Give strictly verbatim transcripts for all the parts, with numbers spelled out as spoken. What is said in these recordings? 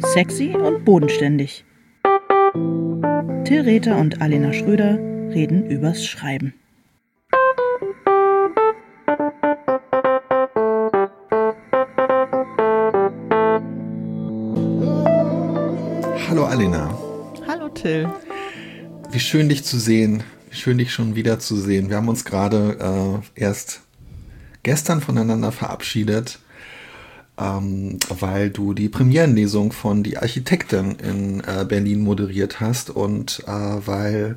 Sexy und bodenständig. Till Rether und Alena Schröder reden übers Schreiben. Hallo Alena. Hallo Till. Wie schön dich zu sehen. Wie schön dich schon wieder zu sehen. Wir haben uns gerade äh, erst gestern voneinander verabschiedet, ähm, weil du die Premierenlesung von Die Architektin in äh, Berlin moderiert hast und äh, weil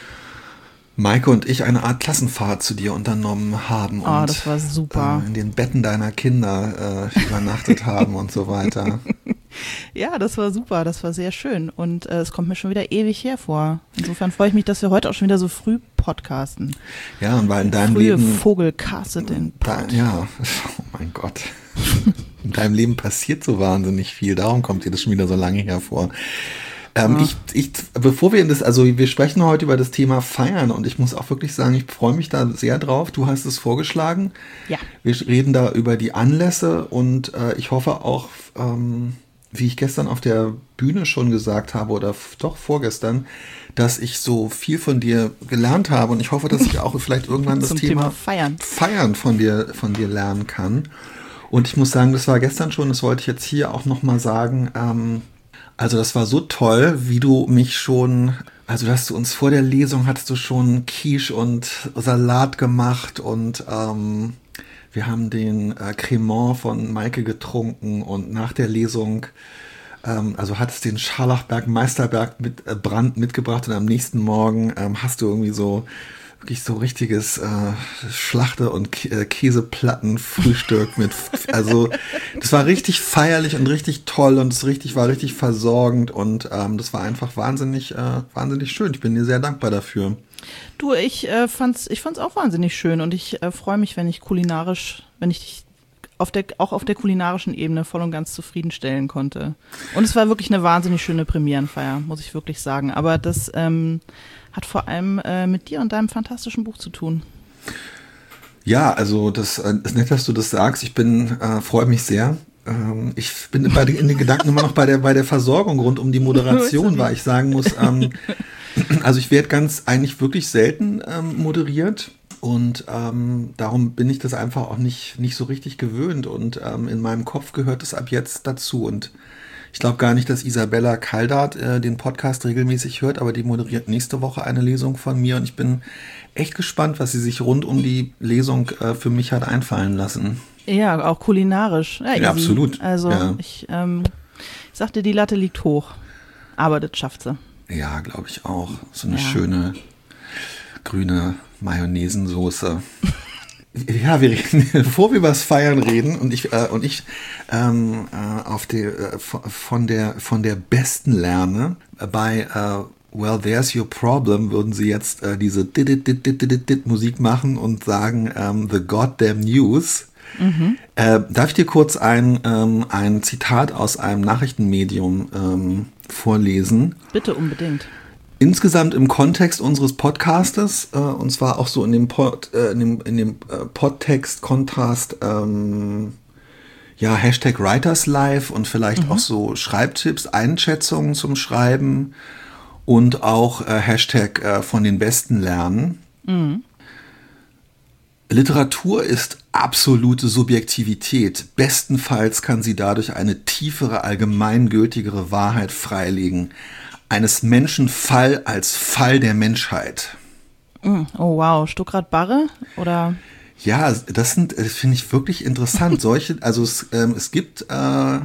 Maike und ich eine Art Klassenfahrt zu dir unternommen haben Oh, und das war super. Äh, in den Betten deiner Kinder äh, übernachtet haben und so weiter. Ja, das war super, das war sehr schön und äh, es kommt mir schon wieder ewig hervor. Insofern freue ich mich, dass wir heute auch schon wieder so früh podcasten. Ja, und weil in deinem Frühe Leben... Vogel castet den Pod. Da, ja, oh mein Gott. In deinem Leben passiert so wahnsinnig viel, darum kommt dir das schon wieder so lange hervor. Ähm, Ja. ich, ich, bevor wir in das, also wir sprechen heute über das Thema Feiern und ich muss auch wirklich sagen, ich freue mich da sehr drauf. Du hast es vorgeschlagen. Ja. Wir reden da über die Anlässe und äh, ich hoffe auch, ähm, wie ich gestern auf der Bühne schon gesagt habe oder f- doch vorgestern, dass ich so viel von dir gelernt habe und ich hoffe, dass ich auch vielleicht irgendwann das Zum Thema, Thema Feiern. Feiern von dir, von dir lernen kann. Und ich muss sagen, das war gestern schon, das wollte ich jetzt hier auch nochmal sagen, ähm, also das war so toll, wie du mich schon, also dass du uns vor der Lesung hattest du schon Quiche und Salat gemacht und ähm, wir haben den äh, Cremant von Maike getrunken und nach der Lesung, ähm, also hattest den Scharlachberg Meisterberg mit äh, Brand mitgebracht und am nächsten Morgen ähm, hast du irgendwie so wirklich so richtiges äh, Schlachte- und Kä- äh, Käseplattenfrühstück mit, also das war richtig feierlich und richtig toll und es richtig war richtig versorgend und ähm, das war einfach wahnsinnig, äh, wahnsinnig schön. Ich bin dir sehr dankbar dafür. Du, ich äh, fand's, ich fand's auch wahnsinnig schön und ich äh, freue mich, wenn ich kulinarisch, wenn ich dich auf der, auch auf der kulinarischen Ebene voll und ganz zufriedenstellen konnte. Und es war wirklich eine wahnsinnig schöne Premierenfeier, muss ich wirklich sagen. Aber das ähm, hat vor allem äh, mit dir und deinem fantastischen Buch zu tun. Ja, also das äh, ist nett, dass du das sagst. Ich bin, äh, freue mich sehr. Ähm, ich bin bei den, in den Gedanken immer noch bei der bei der Versorgung rund um die Moderation, weil ich sagen muss, ähm, also ich werde ganz eigentlich wirklich selten ähm, moderiert und ähm, darum bin ich das einfach auch nicht nicht so richtig gewöhnt und ähm, in meinem Kopf gehört es ab jetzt dazu und ich glaube gar nicht, dass Isabella Kaldart äh, den Podcast regelmäßig hört, aber die moderiert nächste Woche eine Lesung von mir und ich bin echt gespannt, was sie sich rund um die Lesung äh, für mich hat einfallen lassen. Ja, auch kulinarisch. Ja, easy. Ja, absolut. Also Ja. ich, ähm, ich sagte, die Latte liegt hoch, aber das schafft sie. Ja, glaube ich auch. So eine Ja. schöne grüne Mayonnaisensoße. Ja, wir reden, bevor wir über das Feiern reden und ich äh, und ich ähm, äh, auf die, äh, von der von der besten lerne äh, bei äh, Well, There's Your Problem würden sie jetzt äh, diese dit, dit, dit, dit, dit, dit Musik machen und sagen ähm, The Goddamn News. Mhm. Äh, darf ich dir kurz ein ähm, ein Zitat aus einem Nachrichtenmedium ähm, vorlesen? Bitte unbedingt. Insgesamt im Kontext unseres Podcastes, äh, und zwar auch so in dem Pod, äh, in dem, in dem äh, Podtext, Kontrast, ähm, ja, Hashtag Writers Live und vielleicht mhm. auch so Schreibtipps, Einschätzungen zum Schreiben und auch äh, Hashtag äh, von den Besten lernen. Mhm. Literatur ist absolute Subjektivität. Bestenfalls kann sie dadurch eine tiefere, allgemeingültigere Wahrheit freilegen. Eines Menschen Fall als Fall der Menschheit. Oh wow, Stuckrad Barre oder? Ja, das sind, das finde ich wirklich interessant. Solche, also es, ähm, es gibt äh,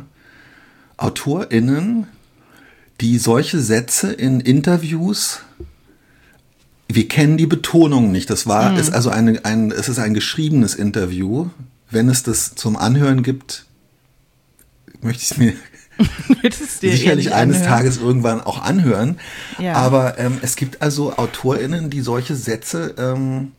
AutorInnen, die solche Sätze in Interviews, wir kennen die Betonung nicht. Das war, mhm. ist also eine, ein, es ist ein geschriebenes Interview. Wenn es das zum Anhören gibt, möchte ich es mir sicherlich eines anhören? Tages irgendwann auch anhören. Ja. Aber ähm, es gibt also AutorInnen, die solche Sätze, ähm,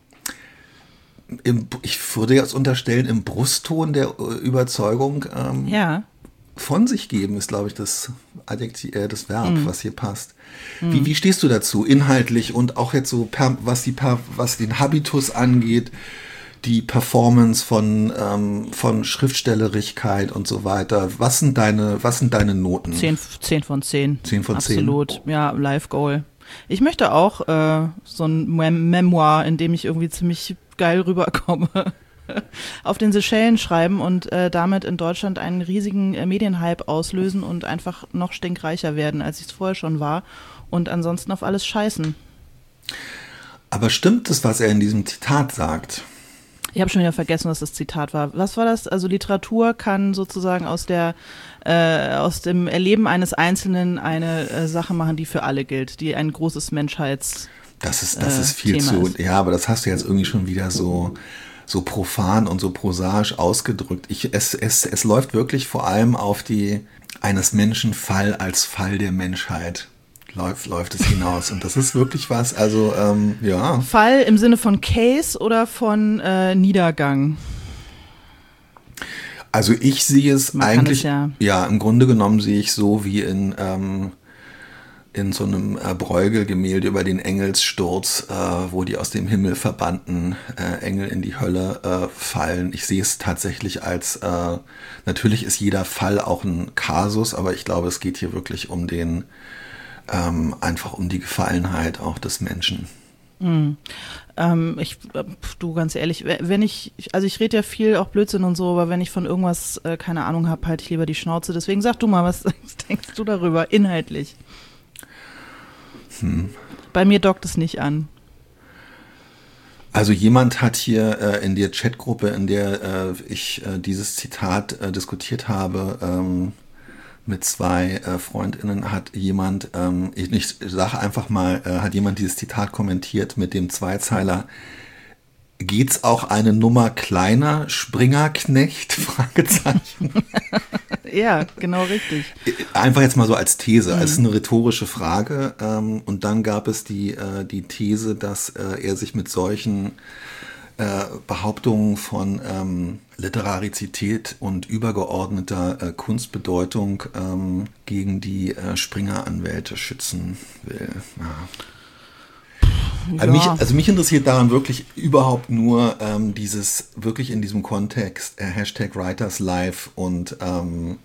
im, ich würde jetzt unterstellen, im Brustton der äh, Überzeugung ähm, ja. von sich geben, ist, glaube ich, das Adjektiv, äh, das Verb, Mhm. was hier passt. Mhm. Wie, wie stehst du dazu, inhaltlich und auch jetzt so, per, was, die, per, was den Habitus angeht, die Performance von, ähm, von Schriftstellerigkeit und so weiter. Was sind deine, was sind deine Noten? Zehn, zehn von zehn. Zehn von zehn? Absolut, ja, Life Goal. Ich möchte auch äh, so ein Mem- Memoir, in dem ich irgendwie ziemlich geil rüberkomme, auf den Seychellen schreiben und äh, damit in Deutschland einen riesigen äh, Medienhype auslösen und einfach noch stinkreicher werden, als ich es vorher schon war und ansonsten auf alles scheißen. Aber stimmt es, was er in diesem Zitat sagt? Ich habe schon wieder vergessen, was das Zitat war. Was war das? Also Literatur kann sozusagen aus der äh, aus dem Erleben eines Einzelnen eine äh, Sache machen, die für alle gilt, die ein großes Menschheits Das ist, das äh, ist viel Thema zu, ist. ja, aber das hast du jetzt irgendwie schon wieder so, so profan und so prosaisch ausgedrückt. Ich, es, es, es läuft wirklich vor allem auf die eines Menschen Fall als Fall der Menschheit. Läuft, läuft es hinaus. Und das ist wirklich was, also, ähm, ja. Fall im Sinne von Case oder von äh, Niedergang? Also ich sehe es Man kann eigentlich, es ja- ja, im Grunde genommen sehe ich so wie in, ähm, in so einem äh, Bruegel-Gemälde über den Engelssturz, äh, wo die aus dem Himmel verbannten äh, Engel in die Hölle äh, fallen. Ich sehe es tatsächlich als, äh, natürlich ist jeder Fall auch ein Kasus, aber ich glaube, es geht hier wirklich um den, ähm, einfach um die Gefallenheit auch des Menschen. Mhm. Ähm, ich, äh, du, ganz ehrlich, we- wenn ich, also ich rede ja viel, auch Blödsinn und so, aber wenn ich von irgendwas äh, keine Ahnung habe, halte ich lieber die Schnauze. Deswegen sag du mal, was, was denkst du darüber, inhaltlich? Hm. Bei mir dockt es nicht an. Also jemand hat hier äh, in der Chatgruppe, in der äh, ich äh, dieses Zitat äh, diskutiert habe, ähm, mit zwei äh, FreundInnen, hat jemand, ähm, ich, ich sage einfach mal, äh, hat jemand dieses Zitat kommentiert mit dem Zweizeiler: Geht's auch eine Nummer kleiner, Springerknecht? Fragezeichen. Ja, genau richtig. Einfach jetzt mal so als These, als eine rhetorische Frage. Ähm, und dann gab es die, äh, die These, dass äh, er sich mit solchen äh, Behauptungen von ähm, Literarizität und übergeordneter äh, Kunstbedeutung ähm, gegen die äh, Springer-Anwälte schützen will. Ja. Also, mich, also mich interessiert daran wirklich überhaupt nur ähm, dieses, wirklich in diesem Kontext, äh, Hashtag Writers Life und ähm,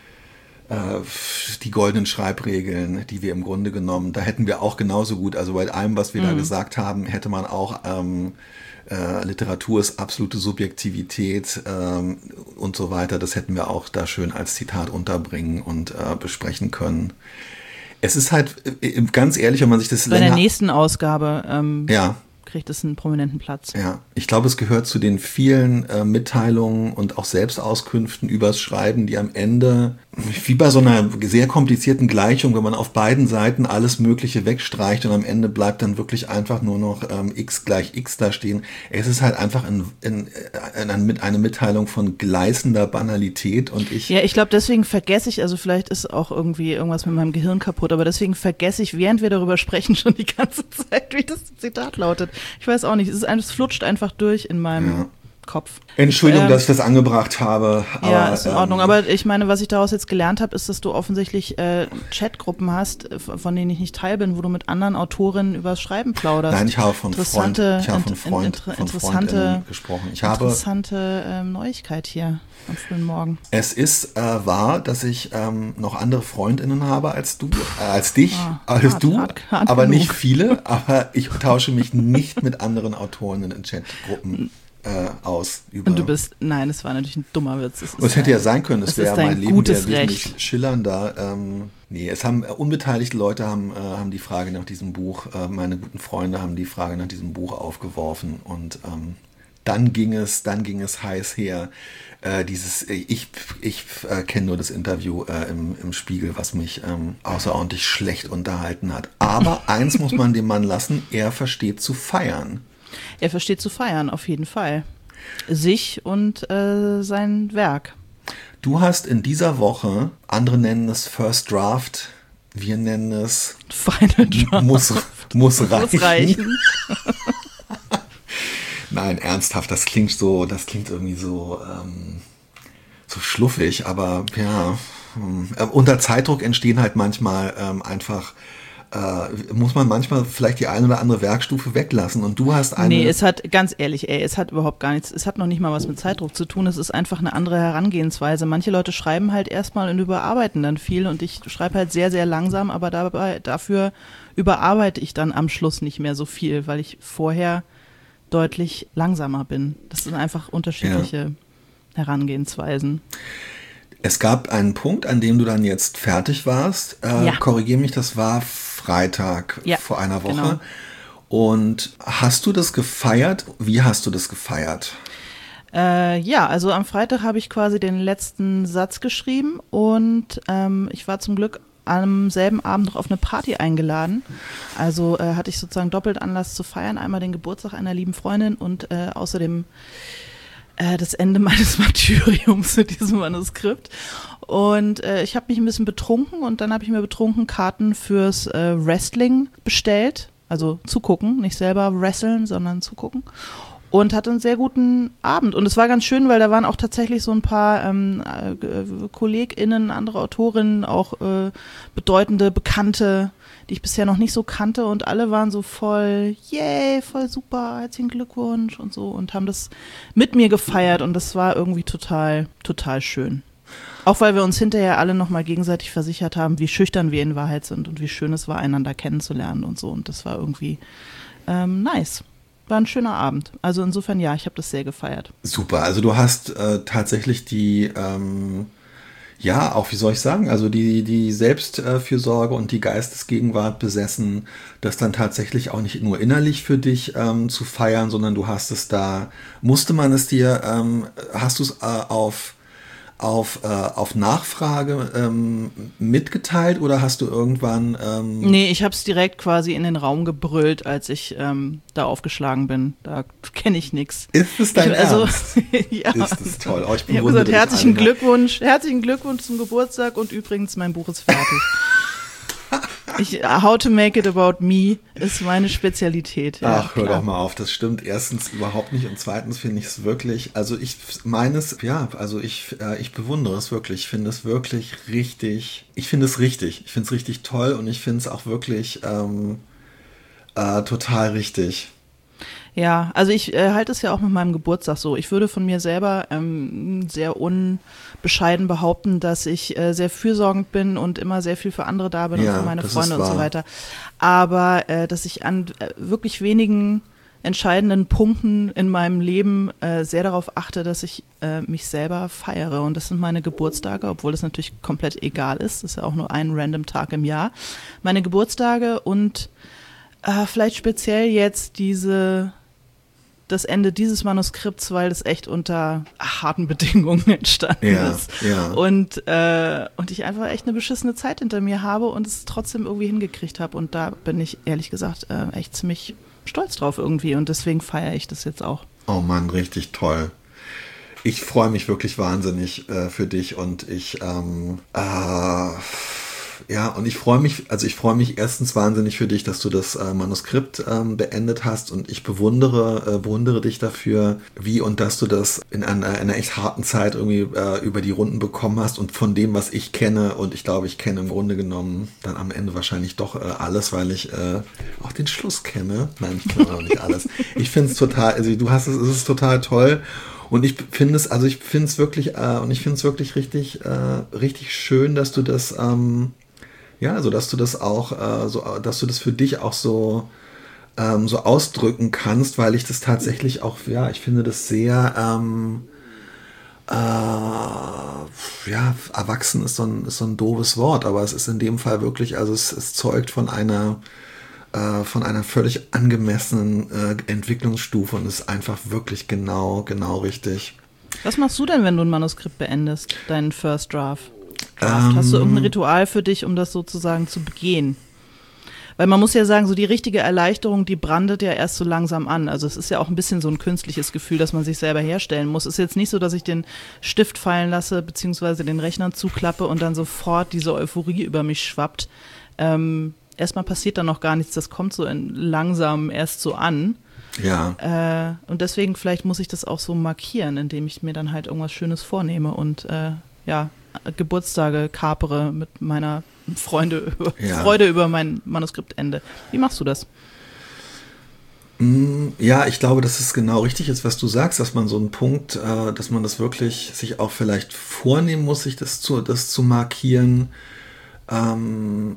äh, die goldenen Schreibregeln, die wir im Grunde genommen, da hätten wir auch genauso gut, also bei allem, was wir mhm. da gesagt haben, hätte man auch ähm, äh, Literatur ist absolute Subjektivität ähm, und so weiter, das hätten wir auch da schön als Zitat unterbringen und äh, besprechen können. Es ist halt, ganz ehrlich, wenn man sich das Bei länger... der nächsten Ausgabe ähm, ja. kriegt es einen prominenten Platz. Ja, ich glaube, es gehört zu den vielen äh, Mitteilungen und auch Selbstauskünften übers Schreiben, die am Ende, wie bei so einer sehr komplizierten Gleichung, wenn man auf beiden Seiten alles Mögliche wegstreicht und am Ende bleibt dann wirklich einfach nur noch ähm, x gleich x da stehen. Es ist halt einfach in, in, in, in, eine Mitteilung von gleißender Banalität und ich... Ja, ich glaube, deswegen vergesse ich, also vielleicht ist auch irgendwie irgendwas mit meinem Gehirn kaputt, aber deswegen vergesse ich, während wir darüber sprechen, schon die ganze Zeit, wie das Zitat lautet. Ich weiß auch nicht, es, ist, es flutscht einfach durch in meinem ja. Kopf. Entschuldigung, ähm, dass ich das angebracht habe. Aber, ja, ist in Ordnung. Ähm, aber ich meine, was ich daraus jetzt gelernt habe, ist, dass du offensichtlich äh, Chatgruppen hast, von denen ich nicht Teil bin, wo du mit anderen Autorinnen über das Schreiben plauderst. Nein, ich habe von Freund, ich habe von Freund, inter, von interessante, gesprochen. Ich habe interessante ähm, Neuigkeit hier am frühen Morgen. Es ist äh, wahr, dass ich ähm, noch andere Freundinnen habe als du, äh, als dich, ah, als hart, du, hart, hart aber genug. Nicht viele. Aber ich tausche mich nicht mit anderen Autorinnen in Chatgruppen Äh, aus. Über und du bist, nein, es war natürlich ein dummer Witz. Es, es hätte ein, ja sein können, es wäre mein Leben gutes wäre Recht. schillernder. Ähm, nee, es haben äh, unbeteiligte Leute haben, äh, haben die Frage nach diesem Buch, äh, meine guten Freunde haben die Frage nach diesem Buch aufgeworfen und ähm, dann ging es, dann ging es heiß her. Äh, dieses, ich, ich äh, kenne nur das Interview äh, im, im Spiegel, was mich ähm, außerordentlich schlecht unterhalten hat. Aber eins muss man dem Mann lassen, er versteht zu feiern. Er versteht zu feiern, auf jeden Fall. Sich und äh, sein Werk. Du hast in dieser Woche, andere nennen es First Draft, wir nennen es Final Draft. Muss, muss reichen. Muss reichen. Nein, ernsthaft, das klingt so, das klingt irgendwie so, ähm, so schluffig, aber ja, äh, unter Zeitdruck entstehen halt manchmal ähm, einfach äh, muss man manchmal vielleicht die eine oder andere Werkstufe weglassen und du hast eine... Nee, es hat, ganz ehrlich, ey, es hat überhaupt gar nichts, es hat noch nicht mal was mit Zeitdruck zu tun, es ist einfach eine andere Herangehensweise. Manche Leute schreiben halt erstmal und überarbeiten dann viel und ich schreibe halt sehr, sehr langsam, aber dabei, dafür überarbeite ich dann am Schluss nicht mehr so viel, weil ich vorher deutlich langsamer bin. Das sind einfach unterschiedliche ja. Herangehensweisen. Es gab einen Punkt, an dem du dann jetzt fertig warst. Äh, ja. Korrigier mich, das war Freitag ja, vor einer Woche. Genau. Und hast du das gefeiert? Wie hast du das gefeiert? Äh, ja, also am Freitag habe ich quasi den letzten Satz geschrieben und ähm, ich war zum Glück am selben Abend noch auf eine Party eingeladen. Also äh, hatte ich sozusagen doppelt Anlass zu feiern. Einmal den Geburtstag einer lieben Freundin und äh, außerdem das Ende meines Martyriums mit diesem Manuskript. Und äh, ich habe mich ein bisschen betrunken und dann habe ich mir betrunken Karten fürs äh, Wrestling bestellt. Also zugucken, nicht selber wresteln, sondern zugucken. Und hatte einen sehr guten Abend. Und es war ganz schön, weil da waren auch tatsächlich so ein paar ähm, äh, KollegInnen, andere Autorinnen, auch äh, bedeutende, bekannte, die ich bisher noch nicht so kannte und alle waren so voll, yay, voll super, herzlichen Glückwunsch und so und haben das mit mir gefeiert und das war irgendwie total, total schön. Auch weil wir uns hinterher alle nochmal gegenseitig versichert haben, wie schüchtern wir in Wahrheit sind und wie schön es war, einander kennenzulernen und so und das war irgendwie ähm, nice. War ein schöner Abend. Also insofern ja, ich habe das sehr gefeiert. Super, also du hast äh, tatsächlich die ähm ja, auch wie soll ich sagen, also die, die Selbstfürsorge und die Geistesgegenwart besessen, das dann tatsächlich auch nicht nur innerlich für dich ähm, zu feiern, sondern du hast es da, musste man es dir, ähm, hast du es äh, auf, auf, äh, auf Nachfrage ähm, mitgeteilt oder hast du irgendwann... Ähm Nee, ich habe es direkt quasi in den Raum gebrüllt, als ich ähm, da aufgeschlagen bin. Da kenne ich nichts. Ist es dein ich, also, Ernst? Ja. Ist es toll. Oh, ich ich habe gesagt, herzlichen Glückwunsch, herzlichen Glückwunsch zum Geburtstag und übrigens, mein Buch ist fertig. Ich, How to make it about me ist meine Spezialität. Ja, Ach, hör klar. doch mal auf. Das stimmt erstens überhaupt nicht und zweitens finde ich es wirklich, also ich meines, ja, also ich, äh, ich bewundere es wirklich. Ich finde es wirklich richtig, ich finde es richtig. Ich finde es richtig toll und ich finde es auch wirklich ähm, äh, total richtig. Ja, also ich äh, halte es ja auch mit meinem Geburtstag so. Ich würde von mir selber ähm, sehr unbescheiden behaupten, dass ich äh, sehr fürsorgend bin und immer sehr viel für andere da bin Ja, und für meine das Freunde ist und so wahr. weiter. Aber äh, dass ich an äh, wirklich wenigen entscheidenden Punkten in meinem Leben äh, sehr darauf achte, dass ich äh, mich selber feiere. Und das sind meine Geburtstage, obwohl das natürlich komplett egal ist. Das ist ja auch nur ein random Tag im Jahr. Meine Geburtstage und äh, vielleicht speziell jetzt diese... das Ende dieses Manuskripts, weil das echt unter harten Bedingungen entstanden Ja, ist. ja. Und, äh, und ich einfach echt eine beschissene Zeit hinter mir habe und es trotzdem irgendwie hingekriegt habe. Und da bin ich ehrlich gesagt äh, echt ziemlich stolz drauf irgendwie. Und deswegen feiere ich das jetzt auch. Oh Mann, richtig toll. Ich freue mich wirklich wahnsinnig äh, für dich und ich ähm, äh, ja, und ich freue mich, also ich freue mich erstens wahnsinnig für dich, dass du das äh, Manuskript ähm, beendet hast und ich bewundere, äh, bewundere dich dafür, wie und dass du das in einer, einer echt harten Zeit irgendwie äh, über die Runden bekommen hast und von dem, was ich kenne und ich glaube, ich kenne im Grunde genommen dann am Ende wahrscheinlich doch äh, alles, weil ich äh, auch den Schluss kenne. Nein, ich kenne auch nicht alles. Ich finde es total, also du hast es, es ist total toll. Und ich finde es, also ich finde es wirklich, äh, und ich finde es wirklich richtig, äh, richtig schön, dass du das, ähm, ja, also dass du das auch, äh, so, dass du das für dich auch so, ähm, so ausdrücken kannst, weil ich das tatsächlich auch, ja, ich finde das sehr, ähm, äh, ja, erwachsen ist so ein, ist so ein doofes Wort, aber es ist in dem Fall wirklich, also es, es zeugt von einer, äh, von einer völlig angemessenen äh, Entwicklungsstufe und ist einfach wirklich genau, genau richtig. Was machst du denn, wenn du ein Manuskript beendest, deinen First Draft? Draft? Hast du irgendein Ritual für dich, um das sozusagen zu begehen? Weil man muss ja sagen, so die richtige Erleichterung, die brandet ja erst so langsam an. Also es ist ja auch ein bisschen so ein künstliches Gefühl, dass man sich selber herstellen muss. Es ist jetzt nicht so, dass ich den Stift fallen lasse, beziehungsweise den Rechner zuklappe und dann sofort diese Euphorie über mich schwappt. Ähm, erstmal passiert dann noch gar nichts, das kommt so in, langsam erst so an. Ja. Äh, und deswegen vielleicht muss ich das auch so markieren, indem ich mir dann halt irgendwas Schönes vornehme und äh, ja, Geburtstage kapere mit meiner Freunde über, Ja. Freude über mein Manuskriptende. Wie machst du das? Ja, ich glaube, dass es genau richtig ist, was du sagst, dass man so einen Punkt, äh, dass man das wirklich sich auch vielleicht vornehmen muss, sich das zu, das zu markieren. Ähm,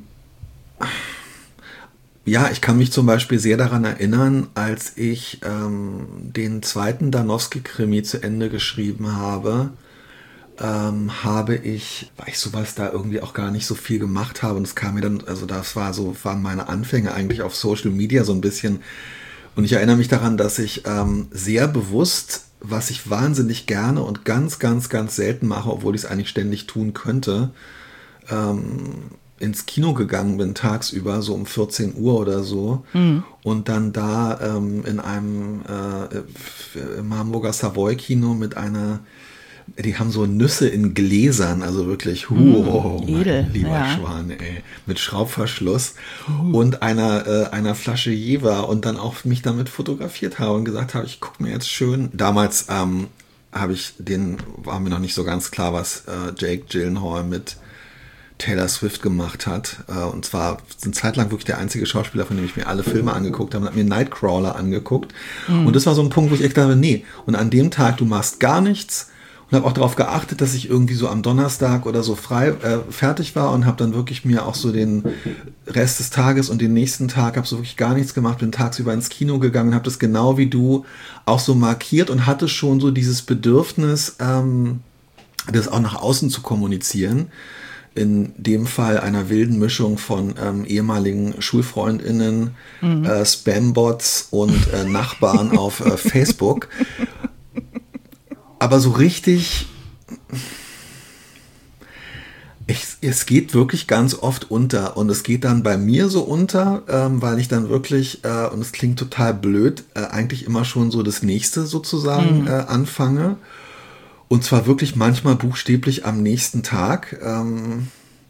ja, ich kann mich zum Beispiel sehr daran erinnern, als ich ähm, den zweiten Danowski-Krimi zu Ende geschrieben habe, ähm, habe ich, weil ich sowas da irgendwie auch gar nicht so viel gemacht habe, und es kam mir dann, also das war so, waren meine Anfänge eigentlich auf Social Media so ein bisschen. Und ich erinnere mich daran, dass ich ähm, sehr bewusst, was ich wahnsinnig gerne und ganz, ganz, ganz selten mache, obwohl ich es eigentlich ständig tun könnte, ähm, ins Kino gegangen bin tagsüber, so um vierzehn Uhr oder so. Mhm. Und dann da ähm, in einem äh, im Hamburger Savoy-Kino mit einer, die haben so Nüsse in Gläsern, also wirklich, huh, mm, edel, lieber ja. Schwan, ey, mit Schraubverschluss uh. und einer, äh, einer Flasche Jever, und dann auch mich damit fotografiert habe und gesagt habe, ich gucke mir jetzt schön, damals ähm, habe ich den, war mir noch nicht so ganz klar, was äh, Jake Gyllenhaal mit Taylor Swift gemacht hat, äh, und zwar eine Zeit lang wirklich der einzige Schauspieler, von dem ich mir alle Filme angeguckt habe, und habe mir Nightcrawler angeguckt, mm. und das war so ein Punkt, wo ich echt dachte, nee, und an dem Tag, du machst gar nichts. Und habe auch darauf geachtet, dass ich irgendwie so am Donnerstag oder so frei äh, fertig war, und habe dann wirklich mir auch so den Rest des Tages und den nächsten Tag, habe so wirklich gar nichts gemacht, bin tagsüber ins Kino gegangen, habe das genau wie du auch so markiert und hatte schon so dieses Bedürfnis, ähm, das auch nach außen zu kommunizieren. In dem Fall einer wilden Mischung von ähm, ehemaligen SchulfreundInnen, mhm. äh, Spambots und äh, Nachbarn auf äh, Facebook. Aber so richtig, ich, es geht wirklich ganz oft unter, und es geht dann bei mir so unter, ähm, weil ich dann wirklich, äh, und es klingt total blöd, äh, eigentlich immer schon so das Nächste sozusagen mhm. äh, anfange, und zwar wirklich manchmal buchstäblich am nächsten Tag, ähm,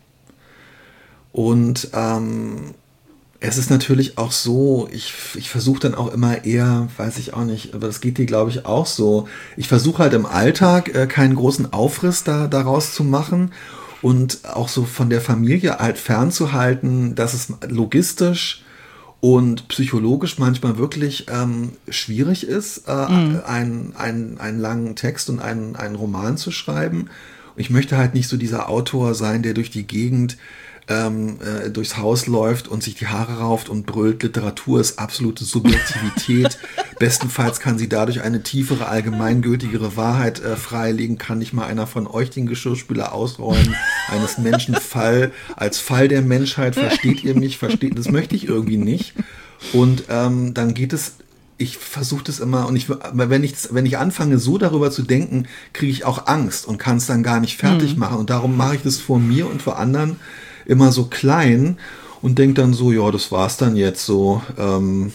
und ähm, es ist natürlich auch so, ich, ich versuche dann auch immer eher, weiß ich auch nicht, aber das geht dir, glaube ich, auch so. Ich versuche halt im Alltag äh, keinen großen Aufriss da, daraus zu machen und auch so von der Familie halt fernzuhalten, dass es logistisch und psychologisch manchmal wirklich ähm, schwierig ist, äh, mhm. einen, einen, einen langen Text und einen, einen Roman zu schreiben. Ich möchte halt nicht so dieser Autor sein, der durch die Gegend Ähm, äh, durchs Haus läuft und sich die Haare rauft und brüllt, Literatur ist absolute Subjektivität. Bestenfalls kann sie dadurch eine tiefere, allgemeingültigere Wahrheit äh, freilegen. Kann nicht mal einer von euch den Geschirrspüler ausräumen? Eines Menschen Fall als Fall der Menschheit. Versteht ihr mich? Versteht, das möchte ich irgendwie nicht. Und ähm, dann geht es, ich versuche das immer, und ich, wenn ich, wenn ich anfange, so darüber zu denken, kriege ich auch Angst und kann es dann gar nicht fertig mhm. machen. Und darum mache ich das vor mir und vor anderen immer so klein und denke dann so, ja, das war's dann jetzt so. Ähm,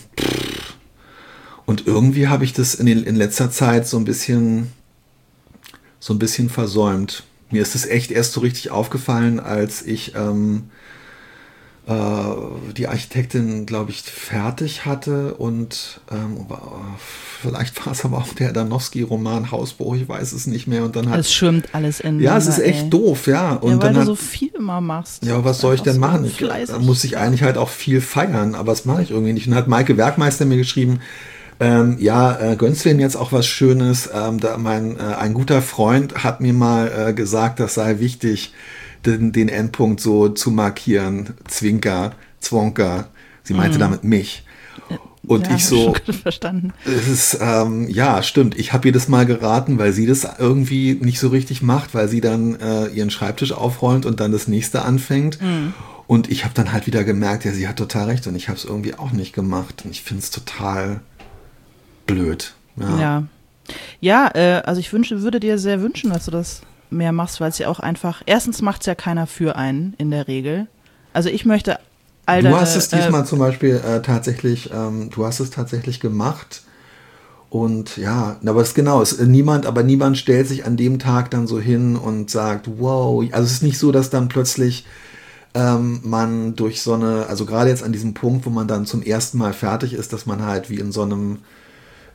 und irgendwie habe ich das in, den, in letzter Zeit so ein bisschen, so ein bisschen versäumt. Mir ist es echt erst so richtig aufgefallen, als ich ähm, äh, die Architektin, glaube ich, fertig hatte, und ähm, vielleicht war es aber auch der Danowski-Roman Hausbruch, ich weiß es nicht mehr. Und dann hat, es schwimmt alles in. Ja, es ist echt ey. doof, ja. Und ja, weil dann du hat, so viel immer machst. Ja, was soll ich denn machen? Ich, da muss ich eigentlich halt auch viel feiern, aber das mache ich irgendwie nicht. Und dann hat Maike Werkmeister mir geschrieben, ähm, ja, äh, gönnst du denn jetzt auch was Schönes? Ähm, da mein, äh, ein guter Freund hat mir mal äh, gesagt, das sei wichtig, den, den Endpunkt so zu markieren. Zwinker, Zwonker. Sie meinte mm. damit mich. Und ja, ich so, verstanden. Es ist, ähm, ja, stimmt. Ich habe ihr das mal geraten, weil sie das irgendwie nicht so richtig macht, weil sie dann äh, ihren Schreibtisch aufräumt und dann das nächste anfängt. Mm. Und ich habe dann halt wieder gemerkt, ja, sie hat total recht, und ich habe es irgendwie auch nicht gemacht. Und ich finde es total blöd. Ja, ja, ja äh, also ich wünsche, würde dir sehr wünschen, dass du das mehr machst, weil es ja auch einfach, erstens macht es ja keiner für einen in der Regel. Also ich möchte all Du deine, hast es diesmal äh, zum Beispiel äh, tatsächlich, ähm, du hast es tatsächlich gemacht. Und ja, aber es ist genau, es, niemand, aber niemand stellt sich an dem Tag dann so hin und sagt, wow, also es ist nicht so, dass dann plötzlich ähm, man durch so eine, also gerade jetzt an diesem Punkt, wo man dann zum ersten Mal fertig ist, dass man halt wie in so einem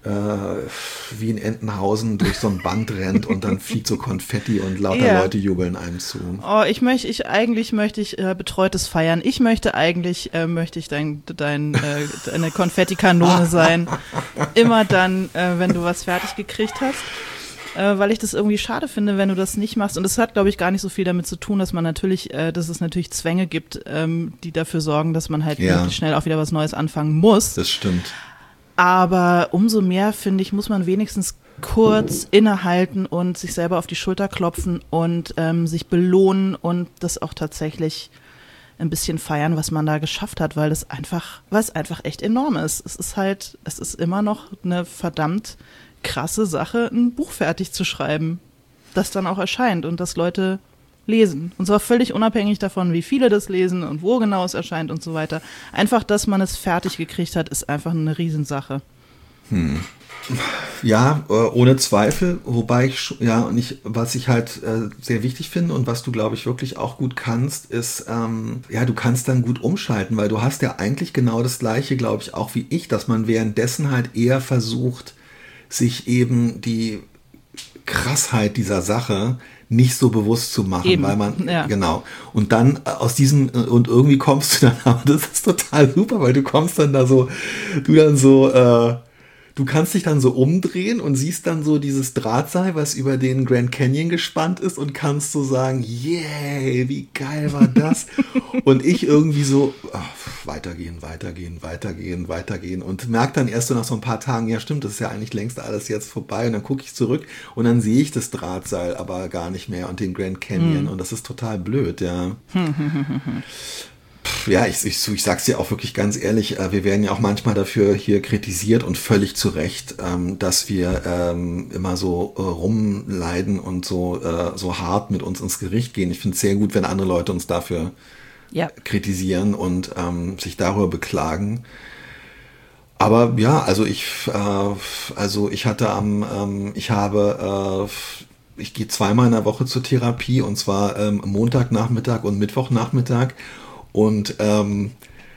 äh, wie in Entenhausen durch so ein Band rennt und dann fliegt so Konfetti und lauter Ja. Leute jubeln einem zu. Oh, ich möchte, ich eigentlich möchte ich äh, betreutes Feiern. Ich möchte eigentlich, äh, möchte ich dein, dein, äh, deine Konfettikanone sein. Immer dann, äh, wenn du was fertig gekriegt hast. Äh, weil ich das irgendwie schade finde, wenn du das nicht machst. Und das hat, glaube ich, gar nicht so viel damit zu tun, dass man natürlich, äh, dass es natürlich Zwänge gibt, ähm, die dafür sorgen, dass man halt Ja. möglichst schnell auch wieder was Neues anfangen muss. Das stimmt. Aber umso mehr, finde ich, muss man wenigstens kurz innehalten und sich selber auf die Schulter klopfen und ähm, sich belohnen und das auch tatsächlich ein bisschen feiern, was man da geschafft hat, weil das einfach, weil es einfach echt enorm ist. Es ist halt, es ist immer noch eine verdammt krasse Sache, ein Buch fertig zu schreiben, das dann auch erscheint und das Leute lesen. Und zwar völlig unabhängig davon, wie viele das lesen und wo genau es erscheint und so weiter. Einfach, dass man es fertig gekriegt hat, ist einfach eine Riesensache. Hm. Ja, äh, ohne Zweifel, wobei ich, sch- ja, und ich, was ich halt äh, sehr wichtig finde und was du, glaube ich, wirklich auch gut kannst, ist, ähm, ja, du kannst dann gut umschalten, weil du hast ja eigentlich genau das Gleiche, glaube ich, auch wie ich, dass man währenddessen halt eher versucht, sich eben die Krassheit dieser Sache nicht so bewusst zu machen, Eben, weil man, ja. genau, und dann äh, aus diesem, äh, und irgendwie kommst du dann, aber das ist total super, weil du kommst dann da so, du dann so, äh, du kannst dich dann so umdrehen und siehst dann so dieses Drahtseil, was über den Grand Canyon gespannt ist und kannst so sagen, yay, wie geil war das? Und ich irgendwie so, ach, weitergehen, weitergehen, weitergehen, weitergehen und merke dann erst so nach so ein paar Tagen, ja stimmt, das ist ja eigentlich längst alles jetzt vorbei und dann gucke ich zurück und dann sehe ich das Drahtseil aber gar nicht mehr und den Grand Canyon Hm. und das ist total blöd, ja. Ja, ich, ich, ich sag's dir auch wirklich ganz ehrlich, äh, wir werden ja auch manchmal dafür hier kritisiert und völlig zu Recht, ähm, dass wir ähm, immer so äh, rumleiden und so, äh, so hart mit uns ins Gericht gehen. Ich finde es sehr gut, wenn andere Leute uns dafür Ja. kritisieren und ähm, sich darüber beklagen. Aber ja, also ich, äh, also ich hatte am, ähm, ich habe, äh, ich gehe zweimal in der Woche zur Therapie und zwar ähm, Montagnachmittag und Mittwochnachmittag. Und ähm,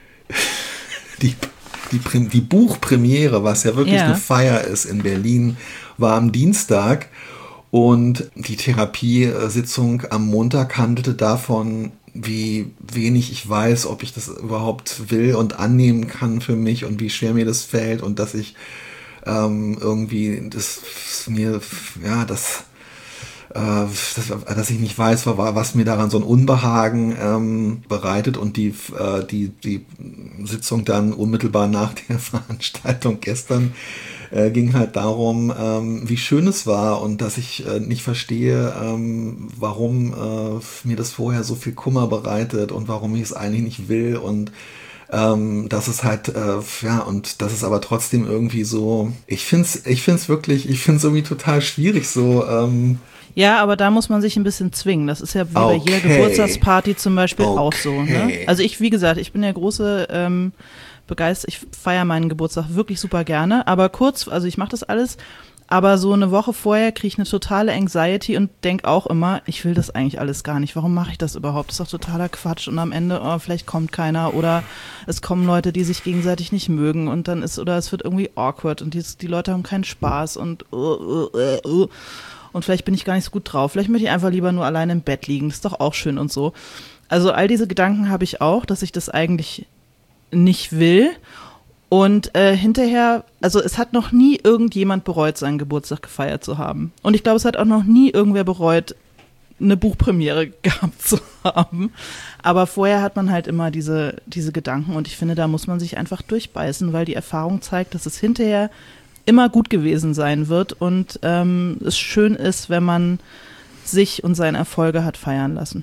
die, die, Prim- die Buchpremiere, was ja wirklich Ja. eine Feier ist in Berlin, war am Dienstag. Und die Therapiesitzung am Montag handelte davon, wie wenig ich weiß, ob ich das überhaupt will und annehmen kann für mich und wie schwer mir das fällt und dass ich ähm, irgendwie das mir, ja, das Das, dass ich nicht weiß, was mir daran so ein Unbehagen ähm, bereitet und die, äh, die, die Sitzung dann unmittelbar nach der Veranstaltung gestern äh, ging halt darum, ähm, wie schön es war und dass ich äh, nicht verstehe, ähm, warum äh, mir das vorher so viel Kummer bereitet und warum ich es eigentlich nicht will und ähm, dass es halt, äh, ja, und das ist aber trotzdem irgendwie so, ich find's, ich find's wirklich, ich find's irgendwie total schwierig so, ähm, Ja, aber da muss man sich ein bisschen zwingen. Das ist ja wie bei jeder Okay. Geburtstagsparty zum Beispiel auch so. Ne? Okay. Also ich, wie gesagt, ich bin ja große ähm, begeistert. Ich feiere meinen Geburtstag wirklich super gerne. Aber kurz, also ich mache das alles. Aber so eine Woche vorher kriege ich eine totale Anxiety und denke auch immer, ich will das eigentlich alles gar nicht. Warum mache ich das überhaupt? Das ist doch totaler Quatsch. Und am Ende, oh, vielleicht kommt keiner oder es kommen Leute, die sich gegenseitig nicht mögen und dann ist, oder es wird irgendwie awkward und die, die Leute haben keinen Spaß und uh, uh, uh, uh. Und vielleicht bin ich gar nicht so gut drauf. Vielleicht möchte ich einfach lieber nur alleine im Bett liegen. Das ist doch auch schön und so. Also all diese Gedanken habe ich auch, dass ich das eigentlich nicht will. Und äh, hinterher, also es hat noch nie irgendjemand bereut, seinen Geburtstag gefeiert zu haben. Und ich glaube, es hat auch noch nie irgendwer bereut, eine Buchpremiere gehabt zu haben. Aber vorher hat man halt immer diese, diese Gedanken. Und ich finde, da muss man sich einfach durchbeißen, weil die Erfahrung zeigt, dass es hinterher immer gut gewesen sein wird und ähm, es schön ist, wenn man sich und seine Erfolge hat feiern lassen.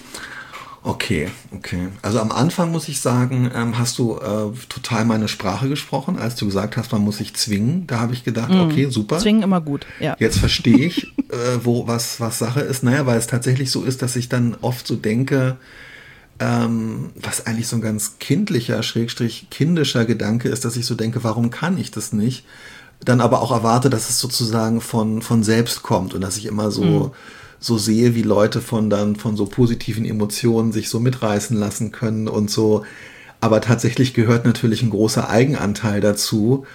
Okay, okay. Also am Anfang muss ich sagen, ähm, hast du äh, total meine Sprache gesprochen, als du gesagt hast, man muss sich zwingen. Da habe ich gedacht, Mm, okay, super. Zwingen immer gut, ja. Jetzt verstehe ich, äh, wo was was Sache ist. Naja, weil es tatsächlich so ist, dass ich dann oft so denke, ähm, was eigentlich so ein ganz kindlicher, schrägstrich kindischer Gedanke ist, dass ich so denke, warum kann ich das nicht? Dann aber auch erwarte, dass es sozusagen von, von selbst kommt und dass ich immer so, mhm. so sehe, wie Leute von dann, von so positiven Emotionen sich so mitreißen lassen können und so. Aber tatsächlich gehört natürlich ein großer Eigenanteil dazu.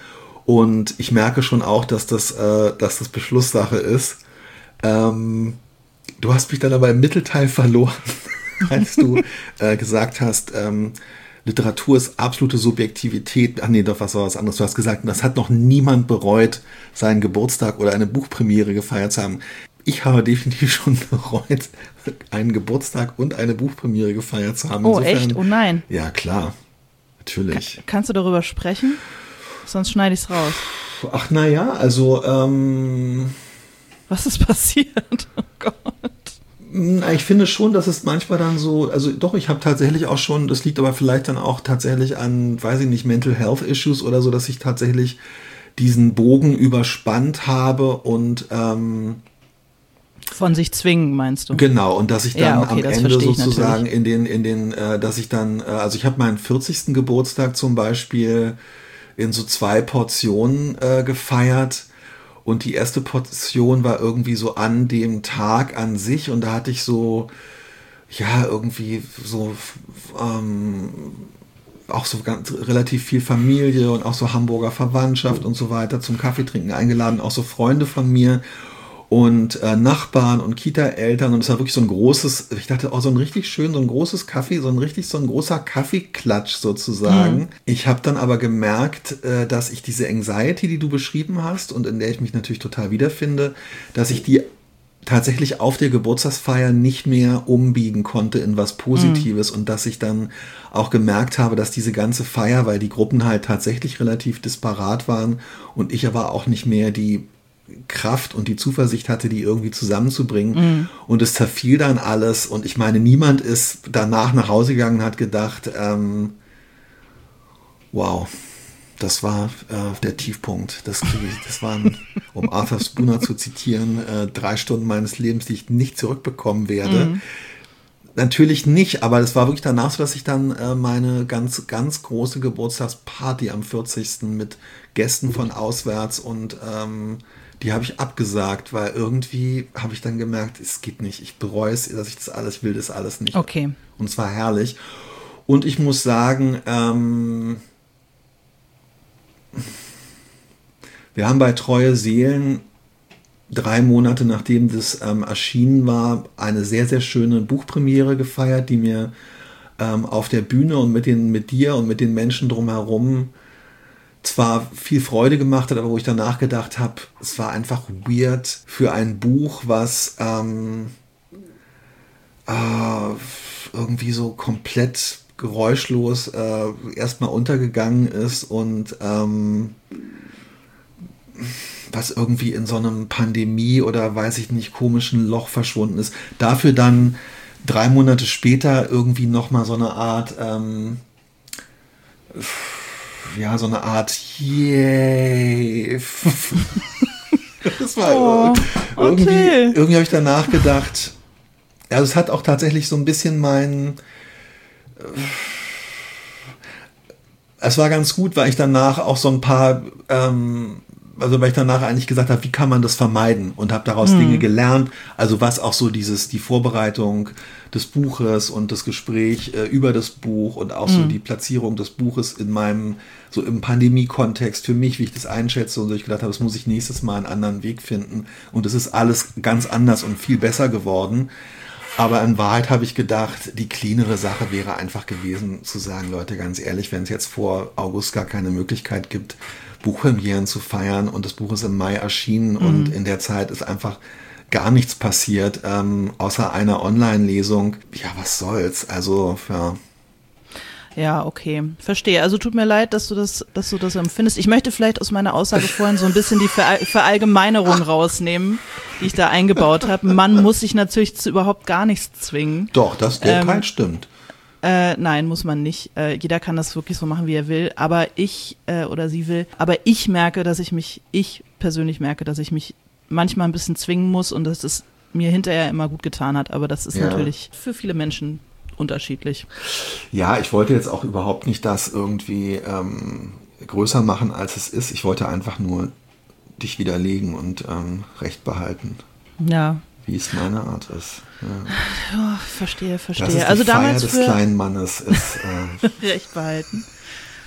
Und ich merke schon auch, dass das, äh, dass das Beschlusssache ist. Ähm, du hast mich dann aber im Mittelteil verloren, als du äh, gesagt hast, ähm, Literatur ist absolute Subjektivität. Ach nee, doch, was war was anderes. Du hast gesagt, das hat noch niemand bereut, seinen Geburtstag oder eine Buchpremiere gefeiert zu haben. Ich habe definitiv schon bereut, einen Geburtstag und eine Buchpremiere gefeiert zu haben. Oh, Insofern, echt? Oh nein. Ja, klar. Natürlich. Kann, kannst du darüber sprechen? Sonst schneide ich es raus. Ach, naja, also, ähm... Was ist passiert? Oh Gott. Ich finde schon, dass es manchmal dann so, also doch, ich habe tatsächlich auch schon, das liegt aber vielleicht dann auch tatsächlich an, weiß ich nicht, Mental Health Issues oder so, dass ich tatsächlich diesen Bogen überspannt habe und ähm, von sich zwingen, meinst du? Genau, und dass ich dann ja, okay, am Ende sozusagen natürlich. in den, in den, äh, dass ich dann, äh, also ich habe meinen vierzigsten Geburtstag zum Beispiel in so zwei Portionen äh, gefeiert. Und die erste Portion war irgendwie so an dem Tag an sich und da hatte ich so, ja, irgendwie so, ähm, auch so ganz, relativ viel Familie und auch so Hamburger Verwandtschaft und so weiter zum Kaffeetrinken eingeladen, auch so Freunde von mir und äh, Nachbarn und Kita-Eltern und es war wirklich so ein großes, ich dachte, oh, so ein richtig schön, so ein großes Kaffee, so ein richtig, so ein großer Kaffeeklatsch sozusagen. Mhm. Ich habe dann aber gemerkt, äh, dass ich diese Anxiety, die du beschrieben hast und in der ich mich natürlich total wiederfinde, dass ich die tatsächlich auf der Geburtstagsfeier nicht mehr umbiegen konnte in was Positives mhm. und dass ich dann auch gemerkt habe, dass diese ganze Feier, weil die Gruppen halt tatsächlich relativ disparat waren und ich aber auch nicht mehr die Kraft und die Zuversicht hatte, die irgendwie zusammenzubringen. Mm. Und es zerfiel dann alles. Und ich meine, niemand ist danach nach Hause gegangen und hat gedacht, ähm, wow, das war äh, der Tiefpunkt. Das, das waren, um Arthur Spooner zu zitieren, äh, drei Stunden meines Lebens, die ich nicht zurückbekommen werde. Mm. Natürlich nicht, aber es war wirklich danach so, dass ich dann äh, meine ganz, ganz große Geburtstagsparty am vierzigsten mit Gästen von auswärts und ähm, die habe ich abgesagt, weil irgendwie habe ich dann gemerkt, es geht nicht. Ich bereue es, dass ich das alles will, das alles nicht. Okay. Und es war herrlich. Und ich muss sagen, ähm, wir haben bei Treue Seelen drei Monate nachdem das ähm, erschienen war, eine sehr, sehr schöne Buchpremiere gefeiert, die mir ähm, auf der Bühne und mit, den, mit dir und mit den Menschen drumherum zwar viel Freude gemacht hat, aber wo ich danach gedacht habe, es war einfach weird für ein Buch, was ähm, äh, irgendwie so komplett geräuschlos äh, erstmal untergegangen ist und ähm, was irgendwie in so einem Pandemie oder weiß ich nicht, komischen Loch verschwunden ist. Dafür dann drei Monate später irgendwie nochmal so eine Art ähm, ja, so eine Art Yay. Das war oh, irgendwie, okay. irgendwie habe ich danach gedacht, also es hat auch tatsächlich so ein bisschen mein es war ganz gut, weil ich danach auch so ein paar ähm, also weil ich danach eigentlich gesagt habe, wie kann man das vermeiden und habe daraus hm. Dinge gelernt, also was auch so dieses, die Vorbereitung des Buches und das Gespräch äh, über das Buch und auch hm. so die Platzierung des Buches in meinem, so im Pandemie-Kontext für mich, wie ich das einschätze und so ich gedacht habe, das muss ich nächstes Mal einen anderen Weg finden und es ist alles ganz anders und viel besser geworden. Aber in Wahrheit habe ich gedacht, die cleanere Sache wäre einfach gewesen, zu sagen, Leute, ganz ehrlich, wenn es jetzt vor August gar keine Möglichkeit gibt, Buchpremieren zu feiern und das Buch ist im Mai erschienen mhm. und in der Zeit ist einfach gar nichts passiert, ähm, außer einer Online-Lesung. Ja, was soll's? Also, ja. Ja, okay. Verstehe. Also tut mir leid, dass du das, dass du das empfindest. Ich möchte vielleicht aus meiner Aussage vorhin so ein bisschen die Ver- Verallgemeinerung rausnehmen, die ich da eingebaut habe. Man muss sich natürlich zu überhaupt gar nichts zwingen. Doch, das der ähm, Teil stimmt. Äh, nein, muss man nicht. Äh, jeder kann das wirklich so machen, wie er will. Aber ich äh, oder sie will. Aber ich merke, dass ich mich, ich persönlich merke, dass ich mich manchmal ein bisschen zwingen muss und dass es mir hinterher immer gut getan hat. Aber das ist ja. natürlich für viele Menschen unterschiedlich. Ja, ich wollte jetzt auch überhaupt nicht das irgendwie ähm, größer machen, als es ist. Ich wollte einfach nur dich widerlegen und ähm, Recht behalten. Ja. Wie es meine Art ist. Ja. Oh, verstehe, verstehe. Das ist die also Feier damals des für kleinen Mannes ist äh, Recht behalten.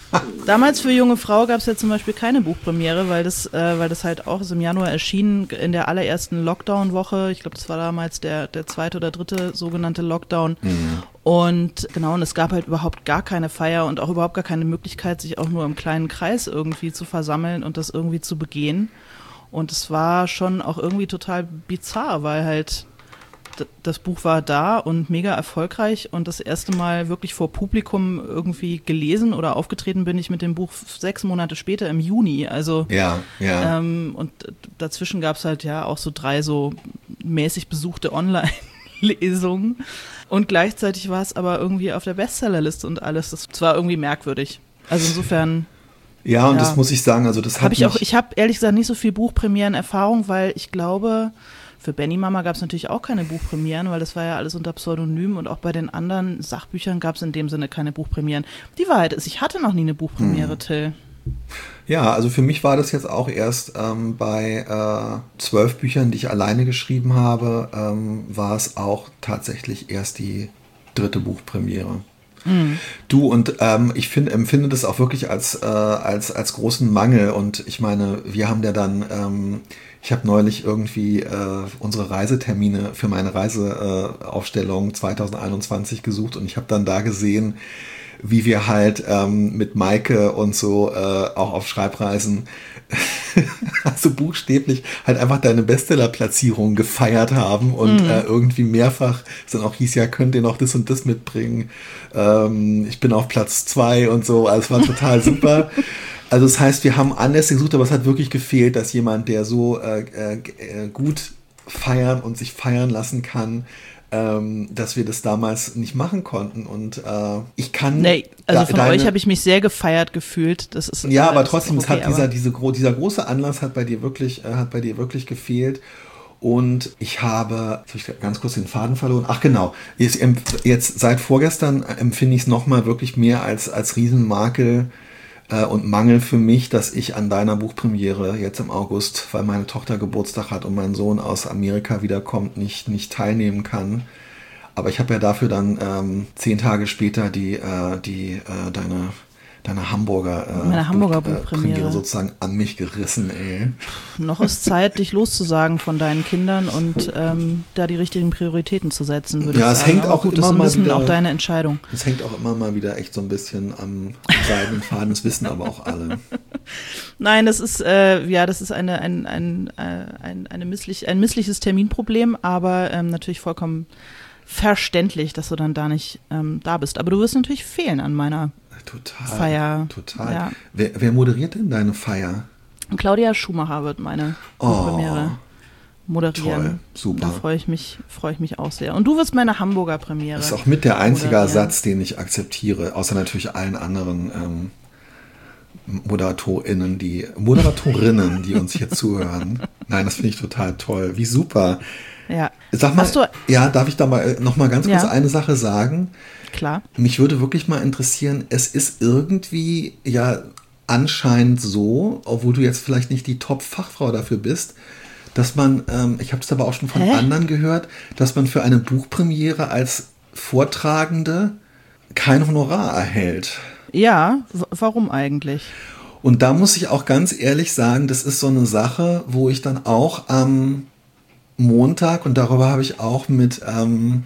Damals für junge Frau gab es ja zum Beispiel keine Buchpremiere, weil das, äh, weil das halt auch im Januar erschien, in der allerersten Lockdown-Woche. Ich glaube, das war damals der, der zweite oder dritte sogenannte Lockdown. Mhm. Und genau, und es gab halt überhaupt gar keine Feier und auch überhaupt gar keine Möglichkeit, sich auch nur im kleinen Kreis irgendwie zu versammeln und das irgendwie zu begehen. Und es war schon auch irgendwie total bizarr, weil halt das Buch war da und mega erfolgreich und das erste Mal wirklich vor Publikum irgendwie gelesen oder aufgetreten bin ich mit dem Buch sechs Monate später im Juni. Also ja, ja. Ähm, und dazwischen gab es halt ja auch so drei so mäßig besuchte Online-Lesungen und gleichzeitig war es aber irgendwie auf der Bestsellerliste und alles. Das war irgendwie merkwürdig. Also insofern. Ja, und ja, das muss ich sagen, also das hat hab ich auch. Ich habe ehrlich gesagt nicht so viel Buchpremieren-Erfahrung, weil ich glaube, für Benny Mama gab es natürlich auch keine Buchpremieren, weil das war ja alles unter Pseudonym und auch bei den anderen Sachbüchern gab es in dem Sinne keine Buchpremieren. Die Wahrheit ist, ich hatte noch nie eine Buchpremiere, hm. Till. Ja, also für mich war das jetzt auch erst ähm, bei äh, zwölf Büchern, die ich alleine geschrieben habe, ähm, war es auch tatsächlich erst die dritte Buchpremiere. Mhm. Du, und ähm, ich find, empfinde das auch wirklich als, äh, als, als großen Mangel und ich meine, wir haben ja dann, ähm, ich habe neulich irgendwie äh, unsere Reisetermine für meine Reiseaufstellung äh, zwanzig einundzwanzig gesucht und ich habe dann da gesehen, wie wir halt ähm, mit Maike und so äh, auch auf Schreibreisen also buchstäblich halt einfach deine Bestseller-Platzierung gefeiert haben und mhm. äh, irgendwie mehrfach es dann auch hieß, ja, könnt ihr noch das und das mitbringen. Ähm, ich bin auf Platz zwei und so, also es war total super. Also das heißt, wir haben Anlässe gesucht, aber es hat wirklich gefehlt, dass jemand, der so äh, äh, gut feiern und sich feiern lassen kann, Ähm, dass wir das damals nicht machen konnten und äh, ich kann nee, also da, von deine, euch habe ich mich sehr gefeiert gefühlt. Das ist ja, äh, aber trotzdem, okay, es hat dieser diese dieser große Anlass hat bei dir wirklich äh, hat bei dir wirklich gefehlt und ich habe jetzt hab ich ganz kurz den Faden verloren. Ach genau, jetzt, jetzt seit vorgestern empfinde ich es noch mal wirklich mehr als als Riesenmakel und Mangel für mich, dass ich an deiner Buchpremiere jetzt im August, weil meine Tochter Geburtstag hat und mein Sohn aus Amerika wiederkommt, nicht, nicht teilnehmen kann. Aber ich habe ja dafür dann ähm, zehn Tage später die, äh, die äh, deine, deine Hamburger, äh, Meine Hamburger Buch, Buchpremiere äh, sozusagen an mich gerissen, ey. Noch ist Zeit, dich loszusagen von deinen Kindern und ähm, da die richtigen Prioritäten zu setzen, würde ja, ich es sagen. hängt Aber auch gut, immer das ist ein mal bisschen wieder, auch deine Entscheidung. Es hängt auch immer mal wieder echt so ein bisschen am seidenen Faden, das wissen aber auch alle. Nein, das ist äh, ja, das ist eine ein ein ein eine misslich ein missliches Terminproblem, aber ähm, natürlich vollkommen verständlich, dass du dann da nicht ähm, da bist. Aber du wirst natürlich fehlen an meiner total, Feier. Total. Ja. Wer, wer moderiert denn deine Feier? Claudia Schumacher wird meine Buchpremiere oh, moderieren. Toll, super. Da freue ich mich, freue ich mich auch sehr. Und du wirst meine Hamburger Premiere. Das ist auch mit der einzige moderieren. Satz, den ich akzeptiere, außer natürlich allen anderen ähm, ModeratorInnen, die Moderatorinnen, die uns hier zuhören. Nein, das finde ich total toll. Wie super. Ja. Sag mal, Hast du, ja, darf ich da mal noch mal ganz kurz ja. eine Sache sagen? Klar. Mich würde wirklich mal interessieren, es ist irgendwie ja anscheinend so, obwohl du jetzt vielleicht nicht die Top-Fachfrau dafür bist, dass man, ähm, ich habe es aber auch schon von Hä? anderen gehört, dass man für eine Buchpremiere als Vortragende kein Honorar erhält. Ja, w- warum eigentlich? Und da muss ich auch ganz ehrlich sagen, das ist so eine Sache, wo ich dann auch am Montag, und darüber habe ich auch mit, ähm,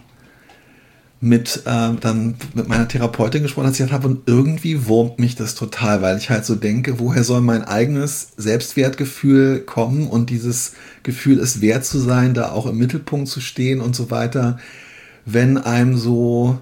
mit, äh, dann mit meiner Therapeutin gesprochen, als ich gesagt habe, und irgendwie wurmt mich das total, weil ich halt so denke, woher soll mein eigenes Selbstwertgefühl kommen und dieses Gefühl, es wert zu sein, da auch im Mittelpunkt zu stehen und so weiter, wenn einem so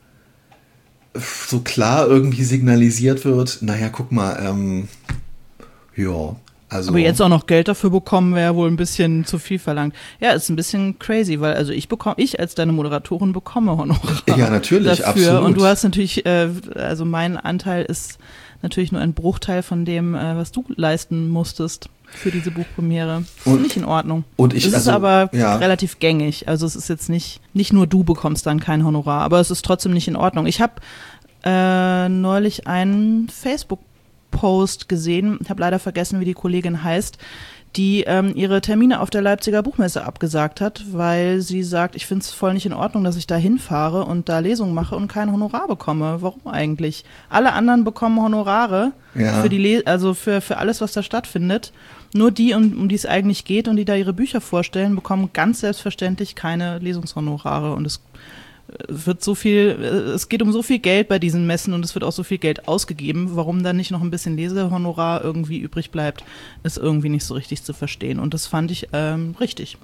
so klar irgendwie signalisiert wird, naja, guck mal, ähm, ja, also. Aber jetzt auch noch Geld dafür bekommen, wäre wohl ein bisschen zu viel verlangt. Ja, ist ein bisschen crazy, weil also ich bekomme, ich als deine Moderatorin bekomme Honorar. Ja, natürlich, dafür. absolut. Und du hast natürlich, äh, also mein Anteil ist natürlich nur ein Bruchteil von dem, äh, was du leisten musstest für diese Buchpremiere. Das ist nicht in Ordnung. Und ich, es ist also, aber ja. relativ gängig. Also es ist jetzt nicht, nicht nur du bekommst dann kein Honorar, aber es ist trotzdem nicht in Ordnung. Ich habe äh, neulich einen Facebook-Post gesehen, ich habe leider vergessen, wie die Kollegin heißt, die ähm, ihre Termine auf der Leipziger Buchmesse abgesagt hat, weil sie sagt, ich finde es voll nicht in Ordnung, dass ich da hinfahre und da Lesungen mache und kein Honorar bekomme. Warum eigentlich? Alle anderen bekommen Honorare Ja. für die Le- also für, für alles, was da stattfindet. Nur die, um, um die es eigentlich geht und die da ihre Bücher vorstellen, bekommen ganz selbstverständlich keine Lesungshonorare. Und es wird so viel, es geht um so viel Geld bei diesen Messen und es wird auch so viel Geld ausgegeben. Warum dann nicht noch ein bisschen Lesehonorar irgendwie übrig bleibt, ist irgendwie nicht so richtig zu verstehen. Und das fand ich ähm, richtig.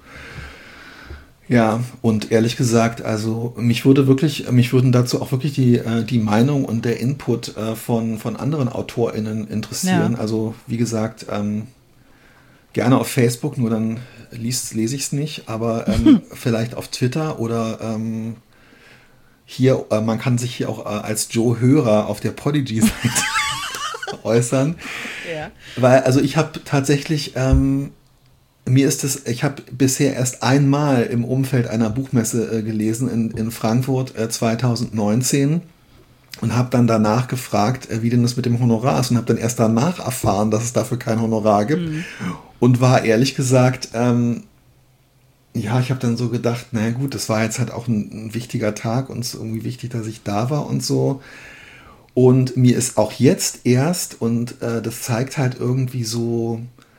Ja, und ehrlich gesagt, also mich würde wirklich, mich würden dazu auch wirklich die, äh, die Meinung und der Input äh, von, von anderen AutorInnen interessieren. Ja. Also wie gesagt, ähm, gerne auf Facebook, nur dann liest, lese ich es nicht, aber ähm, vielleicht auf Twitter oder ähm, hier, äh, man kann sich hier auch äh, als Joe Hörer auf der Podigy-Seite äußern. Ja. Weil, also ich habe tatsächlich, ähm, mir ist es, ich habe bisher erst einmal im Umfeld einer Buchmesse äh, gelesen in, in Frankfurt äh, zwanzig neunzehn und habe dann danach gefragt, äh, wie denn das mit dem Honorar ist und habe dann erst danach erfahren, dass es dafür kein Honorar gibt mhm. und war ehrlich gesagt, ähm, ja, ich habe dann so gedacht, naja gut, das war jetzt halt auch ein, ein wichtiger Tag und es ist irgendwie wichtig, dass ich da war und so. Und mir ist auch jetzt erst, und äh, das zeigt halt irgendwie so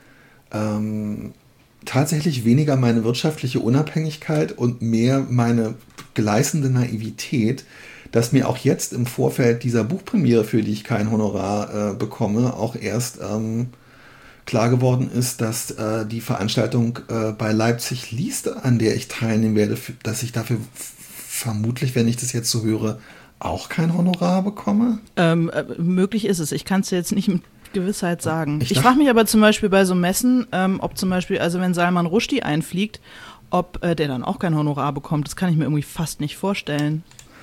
ähm, tatsächlich weniger meine wirtschaftliche Unabhängigkeit und mehr meine gleißende Naivität, dass mir auch jetzt im Vorfeld dieser Buchpremiere, für die ich kein Honorar äh, bekomme, auch erst ähm, klar geworden ist, dass äh, die Veranstaltung äh, bei Leipzig liest, an der ich teilnehmen werde, f- dass ich dafür f- vermutlich, wenn ich das jetzt so höre, auch kein Honorar bekomme? Ähm, äh, möglich ist es. Ich kann es jetzt nicht mit Gewissheit sagen. Ich Ich, frage mich aber zum Beispiel bei so Messen, ähm, ob zum Beispiel, also wenn Salman Rushdie einfliegt, ob äh, der dann auch kein Honorar bekommt. Das kann ich mir irgendwie fast nicht vorstellen.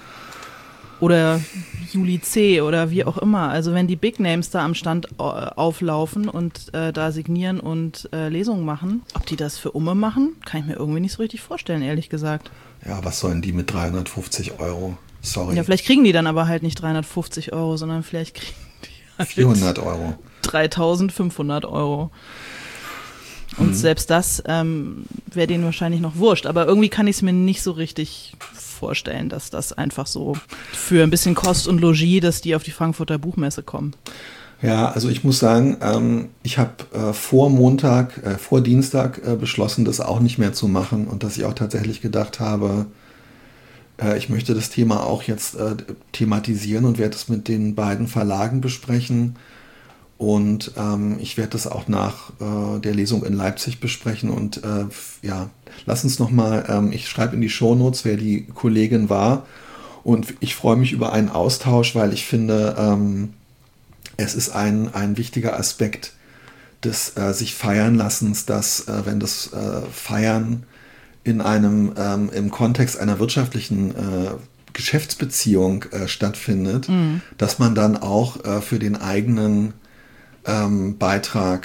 Oder Juli C. oder wie auch immer. Also wenn die Big Names da am Stand äh, auflaufen und äh, da signieren und äh, Lesungen machen, ob die das für Umme machen, kann ich mir irgendwie nicht so richtig vorstellen, ehrlich gesagt. Ja, was sollen die mit dreihundertfünfzig Euro? Sorry. Ja, vielleicht kriegen die dann aber halt nicht dreihundertfünfzig Euro, sondern vielleicht kriegen die halt vierhundert Euro. dreitausendfünfhundert Euro. Und hm. selbst das ähm, wäre denen wahrscheinlich noch wurscht. Aber irgendwie kann ich es mir nicht so richtig vorstellen, dass das einfach so für ein bisschen Kost und Logis, dass die auf die Frankfurter Buchmesse kommen. Ja, also ich muss sagen, ähm, ich habe äh, vor Montag, äh, vor Dienstag äh, beschlossen, das auch nicht mehr zu machen und dass ich auch tatsächlich gedacht habe, äh, ich möchte das Thema auch jetzt äh, thematisieren und werde es mit den beiden Verlagen besprechen. Und ähm, ich werde das auch nach äh, der Lesung in Leipzig besprechen. Und äh, ja, lass uns nochmal, ähm, ich schreibe in die Shownotes, wer die Kollegin war. Und ich freue mich über einen Austausch, weil ich finde, ähm, es ist ein, ein wichtiger Aspekt des äh, sich feiern lassens, dass äh, wenn das äh, Feiern in einem, ähm, im Kontext einer wirtschaftlichen äh, Geschäftsbeziehung äh, stattfindet, mhm. dass man dann auch äh, für den eigenen Ähm, Beitrag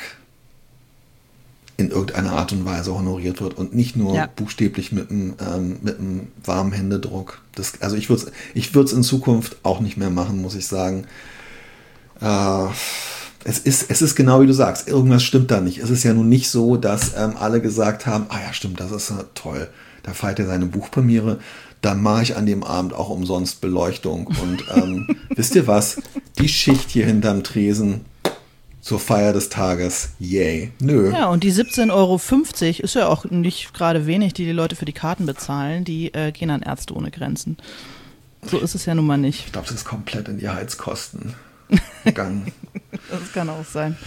in irgendeiner Art und Weise honoriert wird und nicht nur ja. buchstäblich mit einem ähm, mit einem warmen Händedruck. Das, also ich würde es ich würde es in Zukunft auch nicht mehr machen, muss ich sagen. Äh, es ist es ist genau wie du sagst, irgendwas stimmt da nicht. Es ist ja nun nicht so, dass ähm, alle gesagt haben, ah ja stimmt, das ist ja toll, da feiert er seine Buchpremiere, dann mache ich an dem Abend auch umsonst Beleuchtung und ähm, wisst ihr was, die Schicht hier hinterm Tresen zur Feier des Tages, yay, nö. Ja, und die siebzehn Euro fünfzig ist ja auch nicht gerade wenig, die die Leute für die Karten bezahlen, die äh, gehen an Ärzte ohne Grenzen. So ist es ja nun mal nicht. Ich glaube, das ist komplett in die Heizkosten gegangen. Das kann auch sein.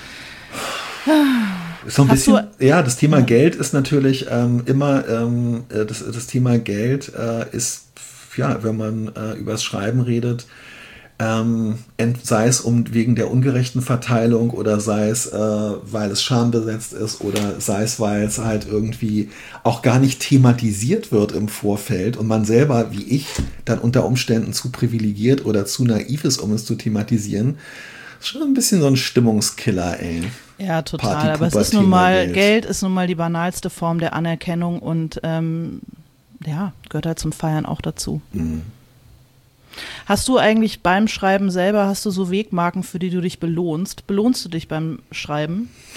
Ist so ein bisschen, ja, das Thema ja. Geld ist natürlich ähm, immer, ähm, das, das Thema Geld äh, ist, ja, wenn man äh, übers Schreiben redet, Ähm, sei es um wegen der ungerechten Verteilung oder sei es, äh, weil es schambesetzt ist oder sei es, weil es halt irgendwie auch gar nicht thematisiert wird im Vorfeld und man selber, wie ich, dann unter Umständen zu privilegiert oder zu naiv ist, um es zu thematisieren. Das ist schon ein bisschen so ein Stimmungskiller, ey. Ja, total. Party, aber es ist nun mal, Geld. Geld ist nun mal die banalste Form der Anerkennung und ähm, ja, gehört halt zum Feiern auch dazu. Mhm. Hast du eigentlich beim Schreiben selber, hast du so Wegmarken, für die du dich belohnst? Belohnst du dich beim Schreiben?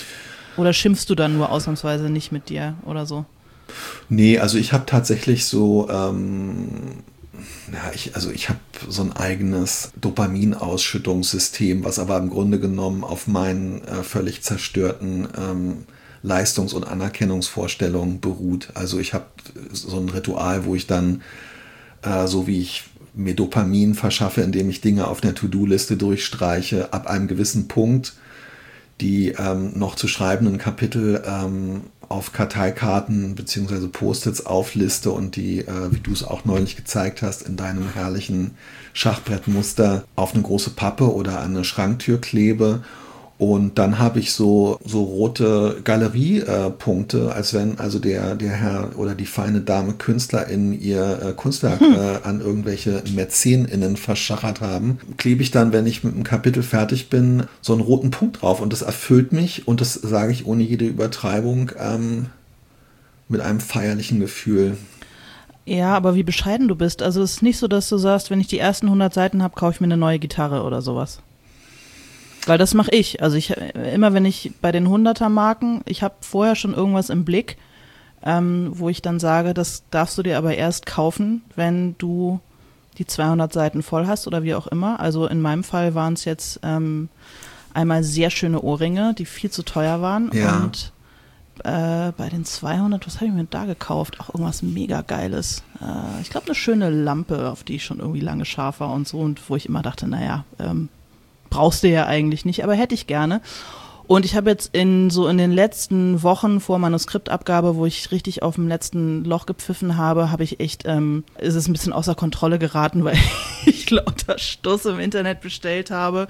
Oder schimpfst du dann nur ausnahmsweise nicht mit dir oder so? Nee, also ich habe tatsächlich so, ähm, ja, ich, also ich habe so ein eigenes Dopaminausschüttungssystem, was aber im Grunde genommen auf meinen äh, völlig zerstörten ähm, Leistungs- und Anerkennungsvorstellungen beruht. Also ich habe so ein Ritual, wo ich dann, äh, so wie ich mir Dopamin verschaffe, indem ich Dinge auf der To-Do-Liste durchstreiche, ab einem gewissen Punkt die ähm, noch zu schreibenden Kapitel ähm, auf Karteikarten bzw. Post-its aufliste und die, äh, wie du es auch neulich gezeigt hast, in deinem herrlichen Schachbrettmuster auf eine große Pappe oder an eine Schranktür klebe. Und dann habe ich so, so rote Galeriepunkte, äh, als wenn also der, der Herr oder die feine Dame KünstlerInnen ihr äh, Kunstwerk hm. äh, an irgendwelche MäzenInnen verschachert haben, klebe ich dann, wenn ich mit dem Kapitel fertig bin, so einen roten Punkt drauf. Und das erfüllt mich, und das sage ich ohne jede Übertreibung, ähm, mit einem feierlichen Gefühl. Ja, aber wie bescheiden du bist. Also es ist nicht so, dass du sagst, wenn ich die ersten hundert Seiten habe, kaufe ich mir eine neue Gitarre oder sowas. Weil das mache ich. Also ich immer, wenn ich bei den Hunderter-Marken, ich habe vorher schon irgendwas im Blick, ähm, wo ich dann sage, das darfst du dir aber erst kaufen, wenn du die zweihundert Seiten voll hast oder wie auch immer. Also in meinem Fall waren es jetzt ähm, einmal sehr schöne Ohrringe, die viel zu teuer waren. Ja. Und äh, bei den zweihundert, was habe ich mir da gekauft? Auch irgendwas mega Geiles. Äh, ich glaube eine schöne Lampe, auf die ich schon irgendwie lange scharf war und so, und wo ich immer dachte, naja, ähm, brauchst du ja eigentlich nicht, aber hätte ich gerne. Und ich habe jetzt in so in den letzten Wochen vor Manuskriptabgabe, wo ich richtig auf dem letzten Loch gepfiffen habe, habe ich echt, ähm, ist es ein bisschen außer Kontrolle geraten, weil ich lauter Stuss im Internet bestellt habe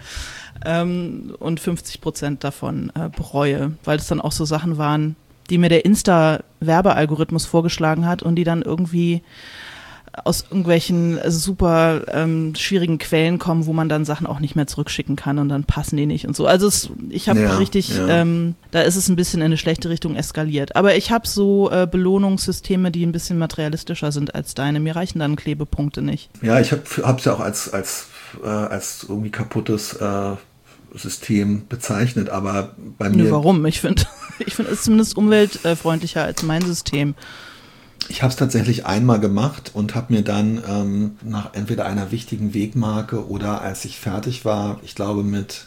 ähm, und fünfzig Prozent davon äh, bereue, weil es dann auch so Sachen waren, die mir der Insta-Werbealgorithmus vorgeschlagen hat und die dann irgendwie aus irgendwelchen super ähm, schwierigen Quellen kommen, wo man dann Sachen auch nicht mehr zurückschicken kann und dann passen die nicht und so. Also es, ich habe ja, richtig, ja. Ähm, da ist es ein bisschen in eine schlechte Richtung eskaliert. Aber ich habe so äh, Belohnungssysteme, die ein bisschen materialistischer sind als deine. Mir reichen dann Klebepunkte nicht. Ja, ich habe es ja auch als, als, äh, als irgendwie kaputtes äh, System bezeichnet, aber bei mir... Nee, warum? Ich finde, ich finde es zumindest umweltfreundlicher als mein System. Ich habe es tatsächlich einmal gemacht und habe mir dann ähm, nach entweder einer wichtigen Wegmarke oder als ich fertig war, ich glaube mit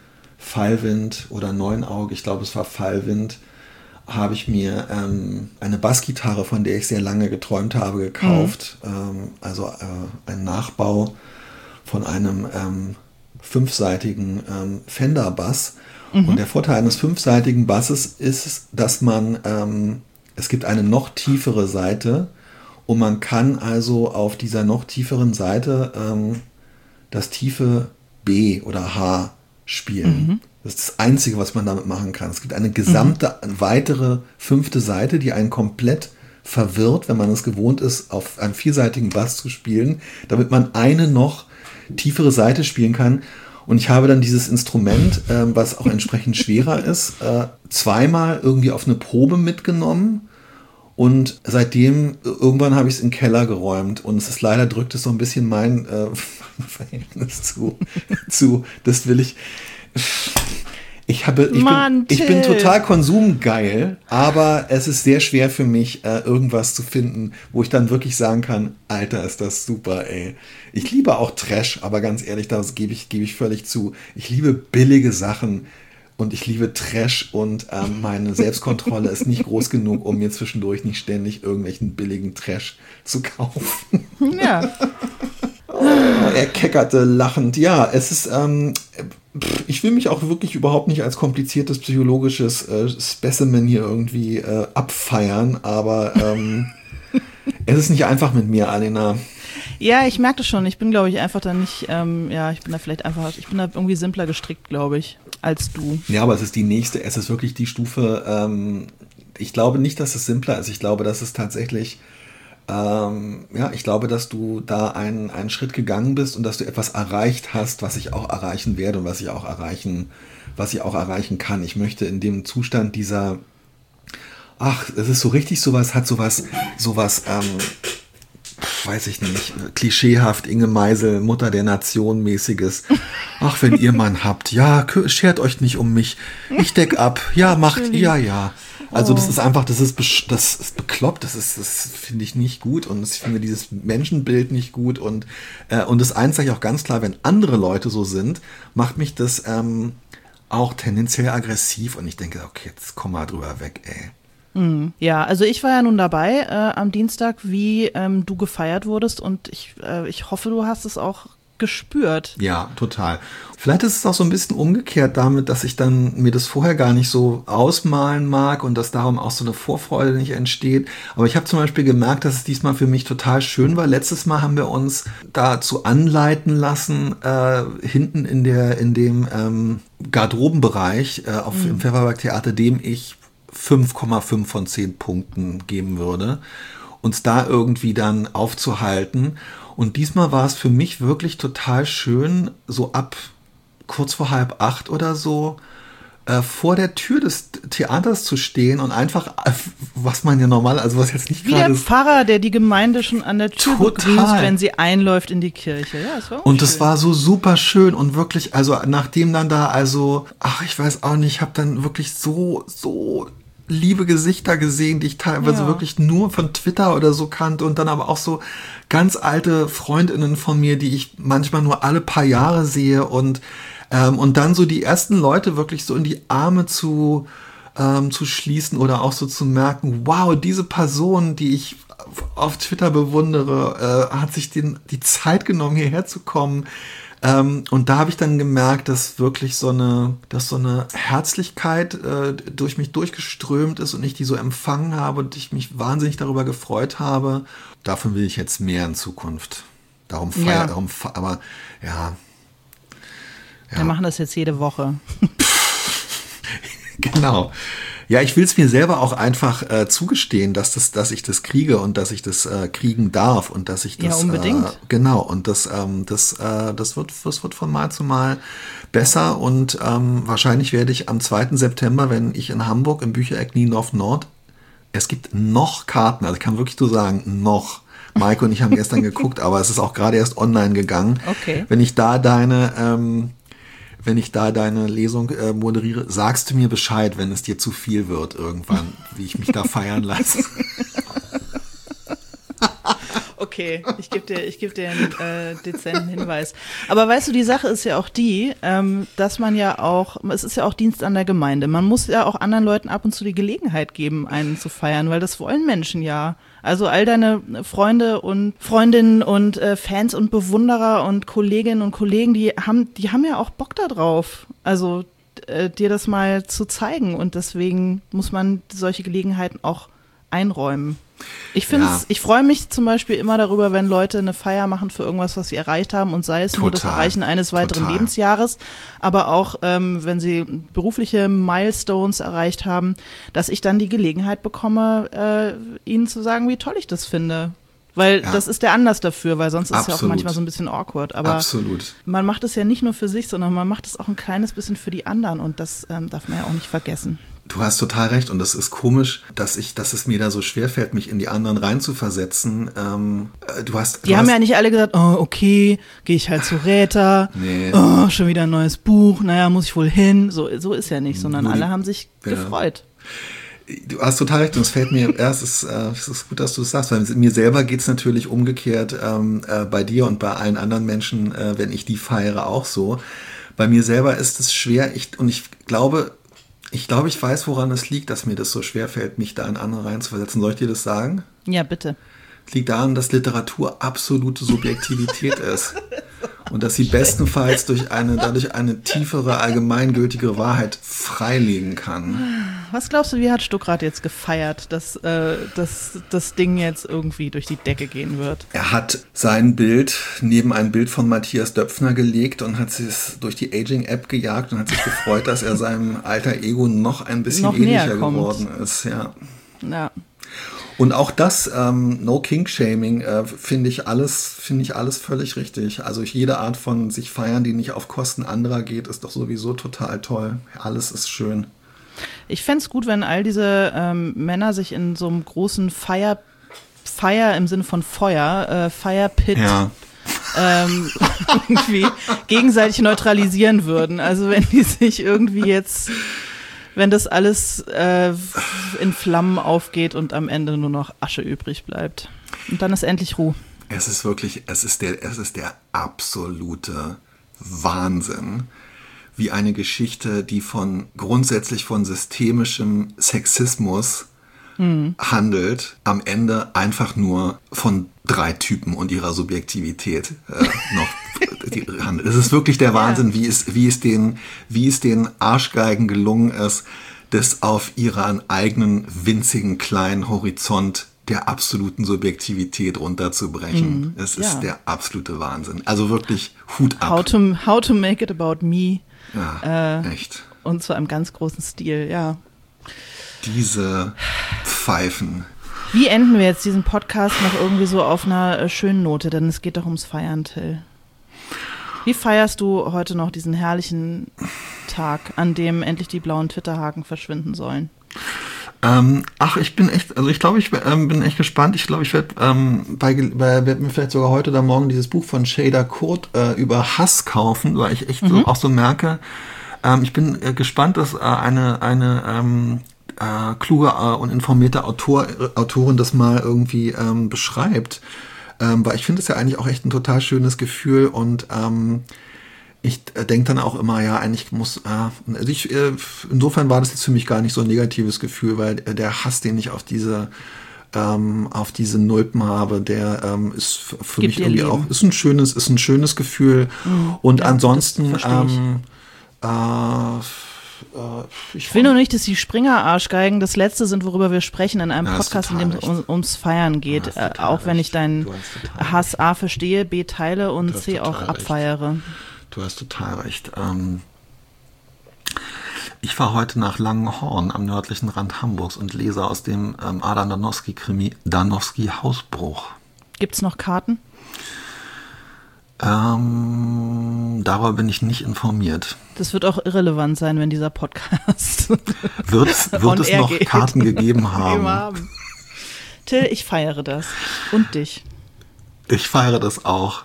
Fallwind oder Neunauge, ich glaube es war Fallwind, habe ich mir ähm, eine Bassgitarre, von der ich sehr lange geträumt habe, gekauft. Mhm. Ähm, also äh, ein Nachbau von einem ähm, fünfseitigen ähm, Fender-Bass. Mhm. Und der Vorteil eines fünfseitigen Basses ist, dass man... Ähm, Es gibt eine noch tiefere Seite und man kann also auf dieser noch tieferen Seite ähm, das tiefe B oder H spielen. Mhm. Das ist das Einzige, was man damit machen kann. Es gibt eine gesamte mhm. weitere fünfte Seite, die einen komplett verwirrt, wenn man es gewohnt ist, auf einem vierseitigen Bass zu spielen, damit man eine noch tiefere Seite spielen kann. Und ich habe dann dieses Instrument, äh, was auch entsprechend schwerer ist, äh, zweimal irgendwie auf eine Probe mitgenommen. Und seitdem, irgendwann habe ich es in den Keller geräumt. Und es ist leider, drückt es so ein bisschen mein äh, Verhältnis zu, zu, das will ich... Ich, habe, ich, Mann, bin, ich bin total konsumgeil, aber es ist sehr schwer für mich, äh, irgendwas zu finden, wo ich dann wirklich sagen kann, Alter, ist das super, ey. Ich liebe auch Trash, aber ganz ehrlich, das gebe ich, gebe ich völlig zu. Ich liebe billige Sachen und ich liebe Trash und ähm, meine Selbstkontrolle ist nicht groß genug, um mir zwischendurch nicht ständig irgendwelchen billigen Trash zu kaufen. Ja. Er keckerte lachend. Ja, es ist, ähm, ich will mich auch wirklich überhaupt nicht als kompliziertes psychologisches äh, Specimen hier irgendwie äh, abfeiern, aber ähm, es ist nicht einfach mit mir, Alena. Ja, ich merke das schon. Ich bin, glaube ich, einfach da nicht, ähm, ja, ich bin da vielleicht einfach, ich bin da irgendwie simpler gestrickt, glaube ich, als du. Ja, aber es ist die nächste, es ist wirklich die Stufe, ähm, ich glaube nicht, dass es simpler ist. Ich glaube, dass es tatsächlich Ähm, ja, ich glaube, dass du da einen, einen Schritt gegangen bist und dass du etwas erreicht hast, was ich auch erreichen werde und was ich auch erreichen, was ich auch erreichen kann. Ich möchte in dem Zustand dieser, ach, es ist so richtig sowas, hat sowas, sowas, ähm, weiß ich nicht, klischeehaft Inge Meisel, Mutter der Nation mäßiges. Ach, wenn ihr Mann habt, ja, schert euch nicht um mich. Ich deck ab. Ja, macht, ja, ja. Also das ist einfach, das ist, das ist bekloppt, das ist, das finde ich nicht gut und ich finde dieses Menschenbild nicht gut und, äh, und das eins sage ich auch ganz klar, wenn andere Leute so sind, macht mich das ähm, auch tendenziell aggressiv und ich denke, okay, jetzt komm mal drüber weg, ey. Ja, also ich war ja nun dabei äh, am Dienstag, wie ähm, du gefeiert wurdest und ich, äh, ich hoffe, du hast es auch gespürt. Ja, total. Vielleicht ist es auch so ein bisschen umgekehrt damit, dass ich dann mir das vorher gar nicht so ausmalen mag und dass darum auch so eine Vorfreude nicht entsteht. Aber ich habe zum Beispiel gemerkt, dass es diesmal für mich total schön war. Letztes Mal haben wir uns dazu anleiten lassen, äh, hinten in der in dem ähm, Garderobenbereich äh, auf, mhm. im Pfefferberg-Theater, dem ich fünf Komma fünf von zehn Punkten geben würde, uns da irgendwie dann aufzuhalten. Und diesmal war es für mich wirklich total schön, so ab kurz vor halb acht oder so, äh, vor der Tür des Theaters zu stehen und einfach, äh, was man ja normal, also was jetzt nicht gerade... Wie der Pfarrer, der die Gemeinde schon an der Tür total begrüßt, wenn sie einläuft in die Kirche. Ja, das war auch und schön. das war so super schön und wirklich, also nachdem dann da, also, ach, ich weiß auch nicht, ich habe dann wirklich so, so... liebe Gesichter gesehen, die ich teilweise ja. wirklich nur von Twitter oder so kannte und dann aber auch so ganz alte Freundinnen von mir, die ich manchmal nur alle paar Jahre sehe und ähm, und dann so die ersten Leute wirklich so in die Arme zu ähm, zu schließen oder auch so zu merken, wow, diese Person, die ich auf Twitter bewundere, äh, hat sich den, die Zeit genommen, hierher zu kommen. Ähm, und da habe ich dann gemerkt, dass wirklich so eine, dass so eine Herzlichkeit äh, durch mich durchgeströmt ist und ich die so empfangen habe und ich mich wahnsinnig darüber gefreut habe. Davon will ich jetzt mehr in Zukunft. Darum feiern, ja. darum, fe- aber ja. ja. Wir machen das jetzt jede Woche. Genau. Ja, ich will es mir selber auch einfach äh, zugestehen, dass das, dass ich das kriege und dass ich das äh, kriegen darf und dass ich das ja, unbedingt. Äh, genau und das ähm, das äh, das wird das wird von Mal zu Mal besser und ähm, wahrscheinlich werde ich am zweiten September, wenn ich in Hamburg im Büchereck Niendorf Nord, es gibt noch Karten, also ich kann wirklich so sagen, noch. Maike und ich haben gestern geguckt, aber es ist auch gerade erst online gegangen. Okay. Wenn ich da deine ähm, Wenn ich da deine Lesung äh, moderiere, sagst du mir Bescheid, wenn es dir zu viel wird irgendwann, wie ich mich da feiern lasse. Okay, ich gebe dir, ich geb dir einen äh, dezenten Hinweis. Aber weißt du, die Sache ist ja auch die, ähm, dass man ja auch, es ist ja auch Dienst an der Gemeinde. Man muss ja auch anderen Leuten ab und zu die Gelegenheit geben, einen zu feiern, weil das wollen Menschen ja. Also all deine Freunde und Freundinnen und äh, Fans und Bewunderer und Kolleginnen und Kollegen, die haben, die haben ja auch Bock da drauf. Also äh, dir das mal zu zeigen und deswegen muss man solche Gelegenheiten auch einräumen. Ich finde Ja. ich freue mich zum Beispiel immer darüber, wenn Leute eine Feier machen für irgendwas, was sie erreicht haben und sei es nur das Total. Erreichen eines weiteren Total. Lebensjahres, aber auch ähm, wenn sie berufliche Milestones erreicht haben, dass ich dann die Gelegenheit bekomme, äh, ihnen zu sagen, wie toll ich das finde. Weil Ja. das ist der Anlass dafür, weil sonst ist es ja auch Absolut. manchmal so ein bisschen awkward. Aber Absolut. man macht es ja nicht nur für sich, sondern man macht es auch ein kleines bisschen für die anderen und das ähm, darf man ja auch nicht vergessen. Du hast total recht und das ist komisch, dass ich, dass es mir da so schwerfällt, mich in die anderen reinzuversetzen. Ähm, äh, du hast, Die du haben hast, ja nicht alle gesagt, oh, okay, gehe ich halt zu Räter, Nee. oh, schon wieder ein neues Buch, naja, muss ich wohl hin. So, so ist ja nicht, sondern Nur die- alle haben sich Ja. gefreut. Du hast total recht und es fällt mir, ja, es ist, äh, es ist gut, dass du es sagst, weil mir selber geht's natürlich umgekehrt ähm, äh, bei dir und bei allen anderen Menschen, äh, wenn ich die feiere, auch so. Bei mir selber ist es schwer ich, und ich glaube, ich glaube, ich weiß, woran es liegt, dass mir das so schwer fällt, mich da in andere reinzuversetzen. Soll ich dir das sagen? Ja, bitte. Es liegt daran, dass Literatur absolute Subjektivität ist. Und dass sie bestenfalls durch eine, dadurch eine tiefere, allgemeingültige Wahrheit freilegen kann. Was glaubst du, wie hat Stuckrad jetzt gefeiert, dass, äh, dass das Ding jetzt irgendwie durch die Decke gehen wird? Er hat sein Bild neben ein Bild von Matthias Döpfner gelegt und hat es durch die Aging-App gejagt und hat sich gefreut, dass er seinem alter Ego noch ein bisschen Noch näher ähnlicher kommt. geworden ist. Ja. Ja. Und auch das, ähm, No King-Shaming, äh, finde ich alles, finde ich alles völlig richtig. Also jede Art von sich feiern, die nicht auf Kosten anderer geht, ist doch sowieso total toll. Alles ist schön. Ich fände es gut, wenn all diese ähm, Männer sich in so einem großen Feier Fire im Sinne von Feuer, äh, Fire Pit, Ja. ähm, irgendwie gegenseitig neutralisieren würden. Also wenn die sich irgendwie jetzt, wenn das alles äh, in Flammen aufgeht und am Ende nur noch Asche übrig bleibt. Und dann ist endlich Ruhe. Es ist wirklich, es ist der, es ist der absolute Wahnsinn, wie eine Geschichte, die von grundsätzlich von systemischem Sexismus hm. handelt, am Ende einfach nur von drei Typen und ihrer Subjektivität äh, noch die, handelt. Es ist wirklich der Wahnsinn, ja. wie es, wie es den, wie es den Arschgeigen gelungen ist, das auf ihren eigenen winzigen kleinen Horizont der absoluten Subjektivität runterzubrechen. Mm, es ist ja. der absolute Wahnsinn. Also wirklich Hut ab. How to, how to make it about me. Ja, äh, echt. Und zwar im ganz großen Stil, ja. Diese Pfeifen. Wie enden wir jetzt diesen Podcast noch irgendwie so auf einer äh, schönen Note? Denn es geht doch ums Feiern, Till. Wie feierst du heute noch diesen herrlichen Tag, an dem endlich die blauen Twitterhaken verschwinden sollen? Ähm, ach, ich bin echt, also ich glaube, ich ähm, bin echt gespannt. Ich glaube, ich werde ähm, bei, bei werd mir vielleicht sogar heute oder morgen dieses Buch von Shader Kurt äh, über Hass kaufen, weil ich echt mhm. so, auch so merke, ähm, ich bin äh, gespannt, dass äh, eine eine ähm, äh, kluge äh, und informierte Autor, Autorin das mal irgendwie ähm, beschreibt, ähm, weil ich finde es ja eigentlich auch echt ein total schönes Gefühl und ähm, ich denke dann auch immer, ja, eigentlich muss, äh, also ich, äh, insofern war das jetzt für mich gar nicht so ein negatives Gefühl, weil der Hass, den ich auf diese, ähm, auf diese Nulpen habe, der ähm, ist für Gibt mich irgendwie Leben. auch, ist ein schönes, ist ein schönes Gefühl. Mhm. Und ja, ansonsten, ähm, äh, äh, ich, ich will nur nicht, dass die Springer-Arschgeigen das Letzte sind, worüber wir sprechen in einem ja, Podcast, in dem es um, ums Feiern geht. Äh, auch wenn ich deinen Hass A verstehe, B teile und C auch abfeiere. Recht. Du hast total recht. Ähm, ich war heute nach Langenhorn am nördlichen Rand Hamburgs und lese aus dem ähm, Adam Danowski-Krimi Danowski Hausbruch. Gibt's noch Karten? Ähm, darüber bin ich nicht informiert. Das wird auch irrelevant sein, wenn dieser Podcast wird es, wird es noch geht. Karten gegeben haben. haben. Till, ich feiere das. Und dich. Ich feiere das auch.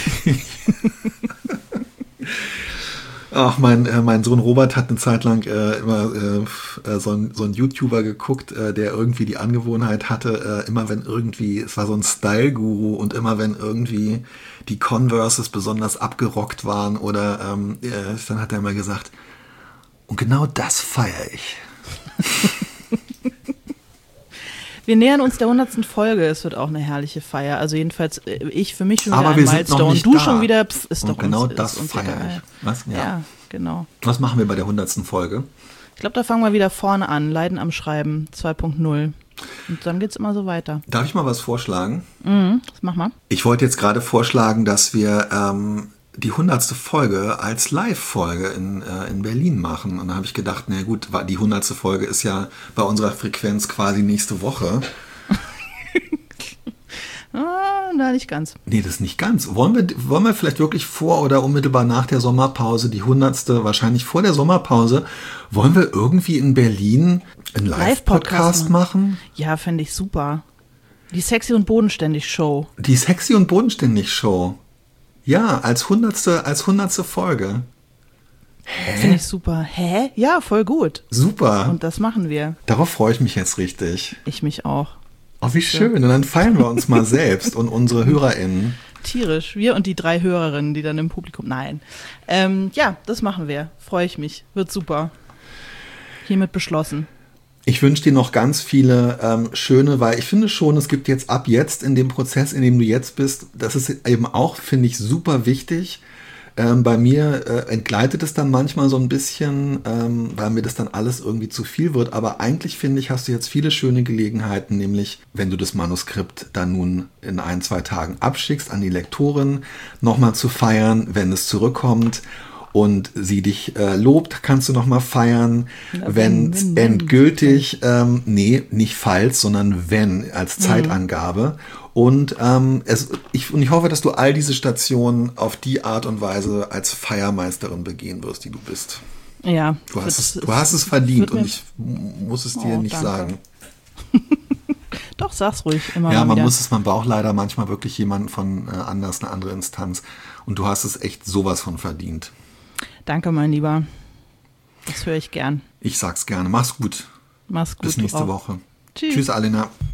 Ach, mein, äh, mein Sohn Robert hat eine Zeit lang äh, immer äh, so, ein, so ein YouTuber geguckt, äh, der irgendwie die Angewohnheit hatte, äh, immer wenn irgendwie, es war so ein Style-Guru und immer wenn irgendwie die Converses besonders abgerockt waren oder ähm, äh, dann hat er immer gesagt, und genau das feiere ich. Wir nähern uns der hundertsten Folge. Es wird auch eine herrliche Feier. Also jedenfalls ich für mich schon wieder Aber ein wir Milestone. Sind noch nicht du da. Schon wieder, pf, ist und doch genau uns, das uns feiere ich. Was? Ja. ja, genau. Was machen wir bei der hundertsten Folge? Ich glaube, da fangen wir wieder vorne an. Leiden am Schreiben zwei Punkt null. Und dann geht's immer so weiter. Darf ich mal was vorschlagen? Mhm, das mach mal. Ich wollte jetzt gerade vorschlagen, dass wir ähm, die hundertste Folge als Live-Folge in, äh, in Berlin machen. Und da habe ich gedacht, na gut, die hundertste Folge ist ja bei unserer Frequenz quasi nächste Woche. Ah, na, nicht ganz. Nee, das ist nicht ganz. Wollen wir, wollen wir vielleicht wirklich vor oder unmittelbar nach der Sommerpause, die hundertste, wahrscheinlich vor der Sommerpause, wollen wir irgendwie in Berlin einen Live-Podcast machen? Ja, fände ich super. Die Sexy und Bodenständig Show. Die Sexy und Bodenständig Show. Ja, als hundertste, als hundertste Folge. Hä? Finde ich super. Hä? Ja, voll gut. Super. Und das machen wir. Darauf freue ich mich jetzt richtig. Ich mich auch. Oh, wie schön. Und dann feiern wir uns mal selbst und unsere HörerInnen. Tierisch. Wir und die drei Hörerinnen, die dann im Publikum... Nein. Ähm, ja, das machen wir. Freue ich mich. Wird super. Hiermit beschlossen. Ich wünsche dir noch ganz viele ähm, schöne, weil ich finde schon, es gibt jetzt ab jetzt in dem Prozess, in dem du jetzt bist, das ist eben auch, finde ich, super wichtig. Ähm, bei mir äh, entgleitet es dann manchmal so ein bisschen, ähm, weil mir das dann alles irgendwie zu viel wird. Aber eigentlich, finde ich, hast du jetzt viele schöne Gelegenheiten, nämlich wenn du das Manuskript dann nun in ein, zwei Tagen abschickst an die Lektorin, nochmal zu feiern, wenn es zurückkommt und sie dich äh, lobt, kannst du nochmal feiern. Ja, wenn es endgültig, ähm, nee, nicht falls, sondern wenn als Zeitangabe. Mhm. Und, ähm, es, ich, und ich hoffe, dass du all diese Stationen auf die Art und Weise als Feiermeisterin begehen wirst, die du bist. Ja. Du hast, es, du hast es verdient und ich muss es dir oh, nicht danke. sagen. Doch, sag's ruhig immer Ja, mal man wieder. muss es, man braucht leider manchmal wirklich jemanden von äh, anders, eine andere Instanz. Und du hast es echt sowas von verdient. Danke, mein Lieber. Das höre ich gern. Ich sag's gerne. Mach's gut. Mach's gut. Bis nächste auch. Woche. Tschüss. Tschüss, Alena.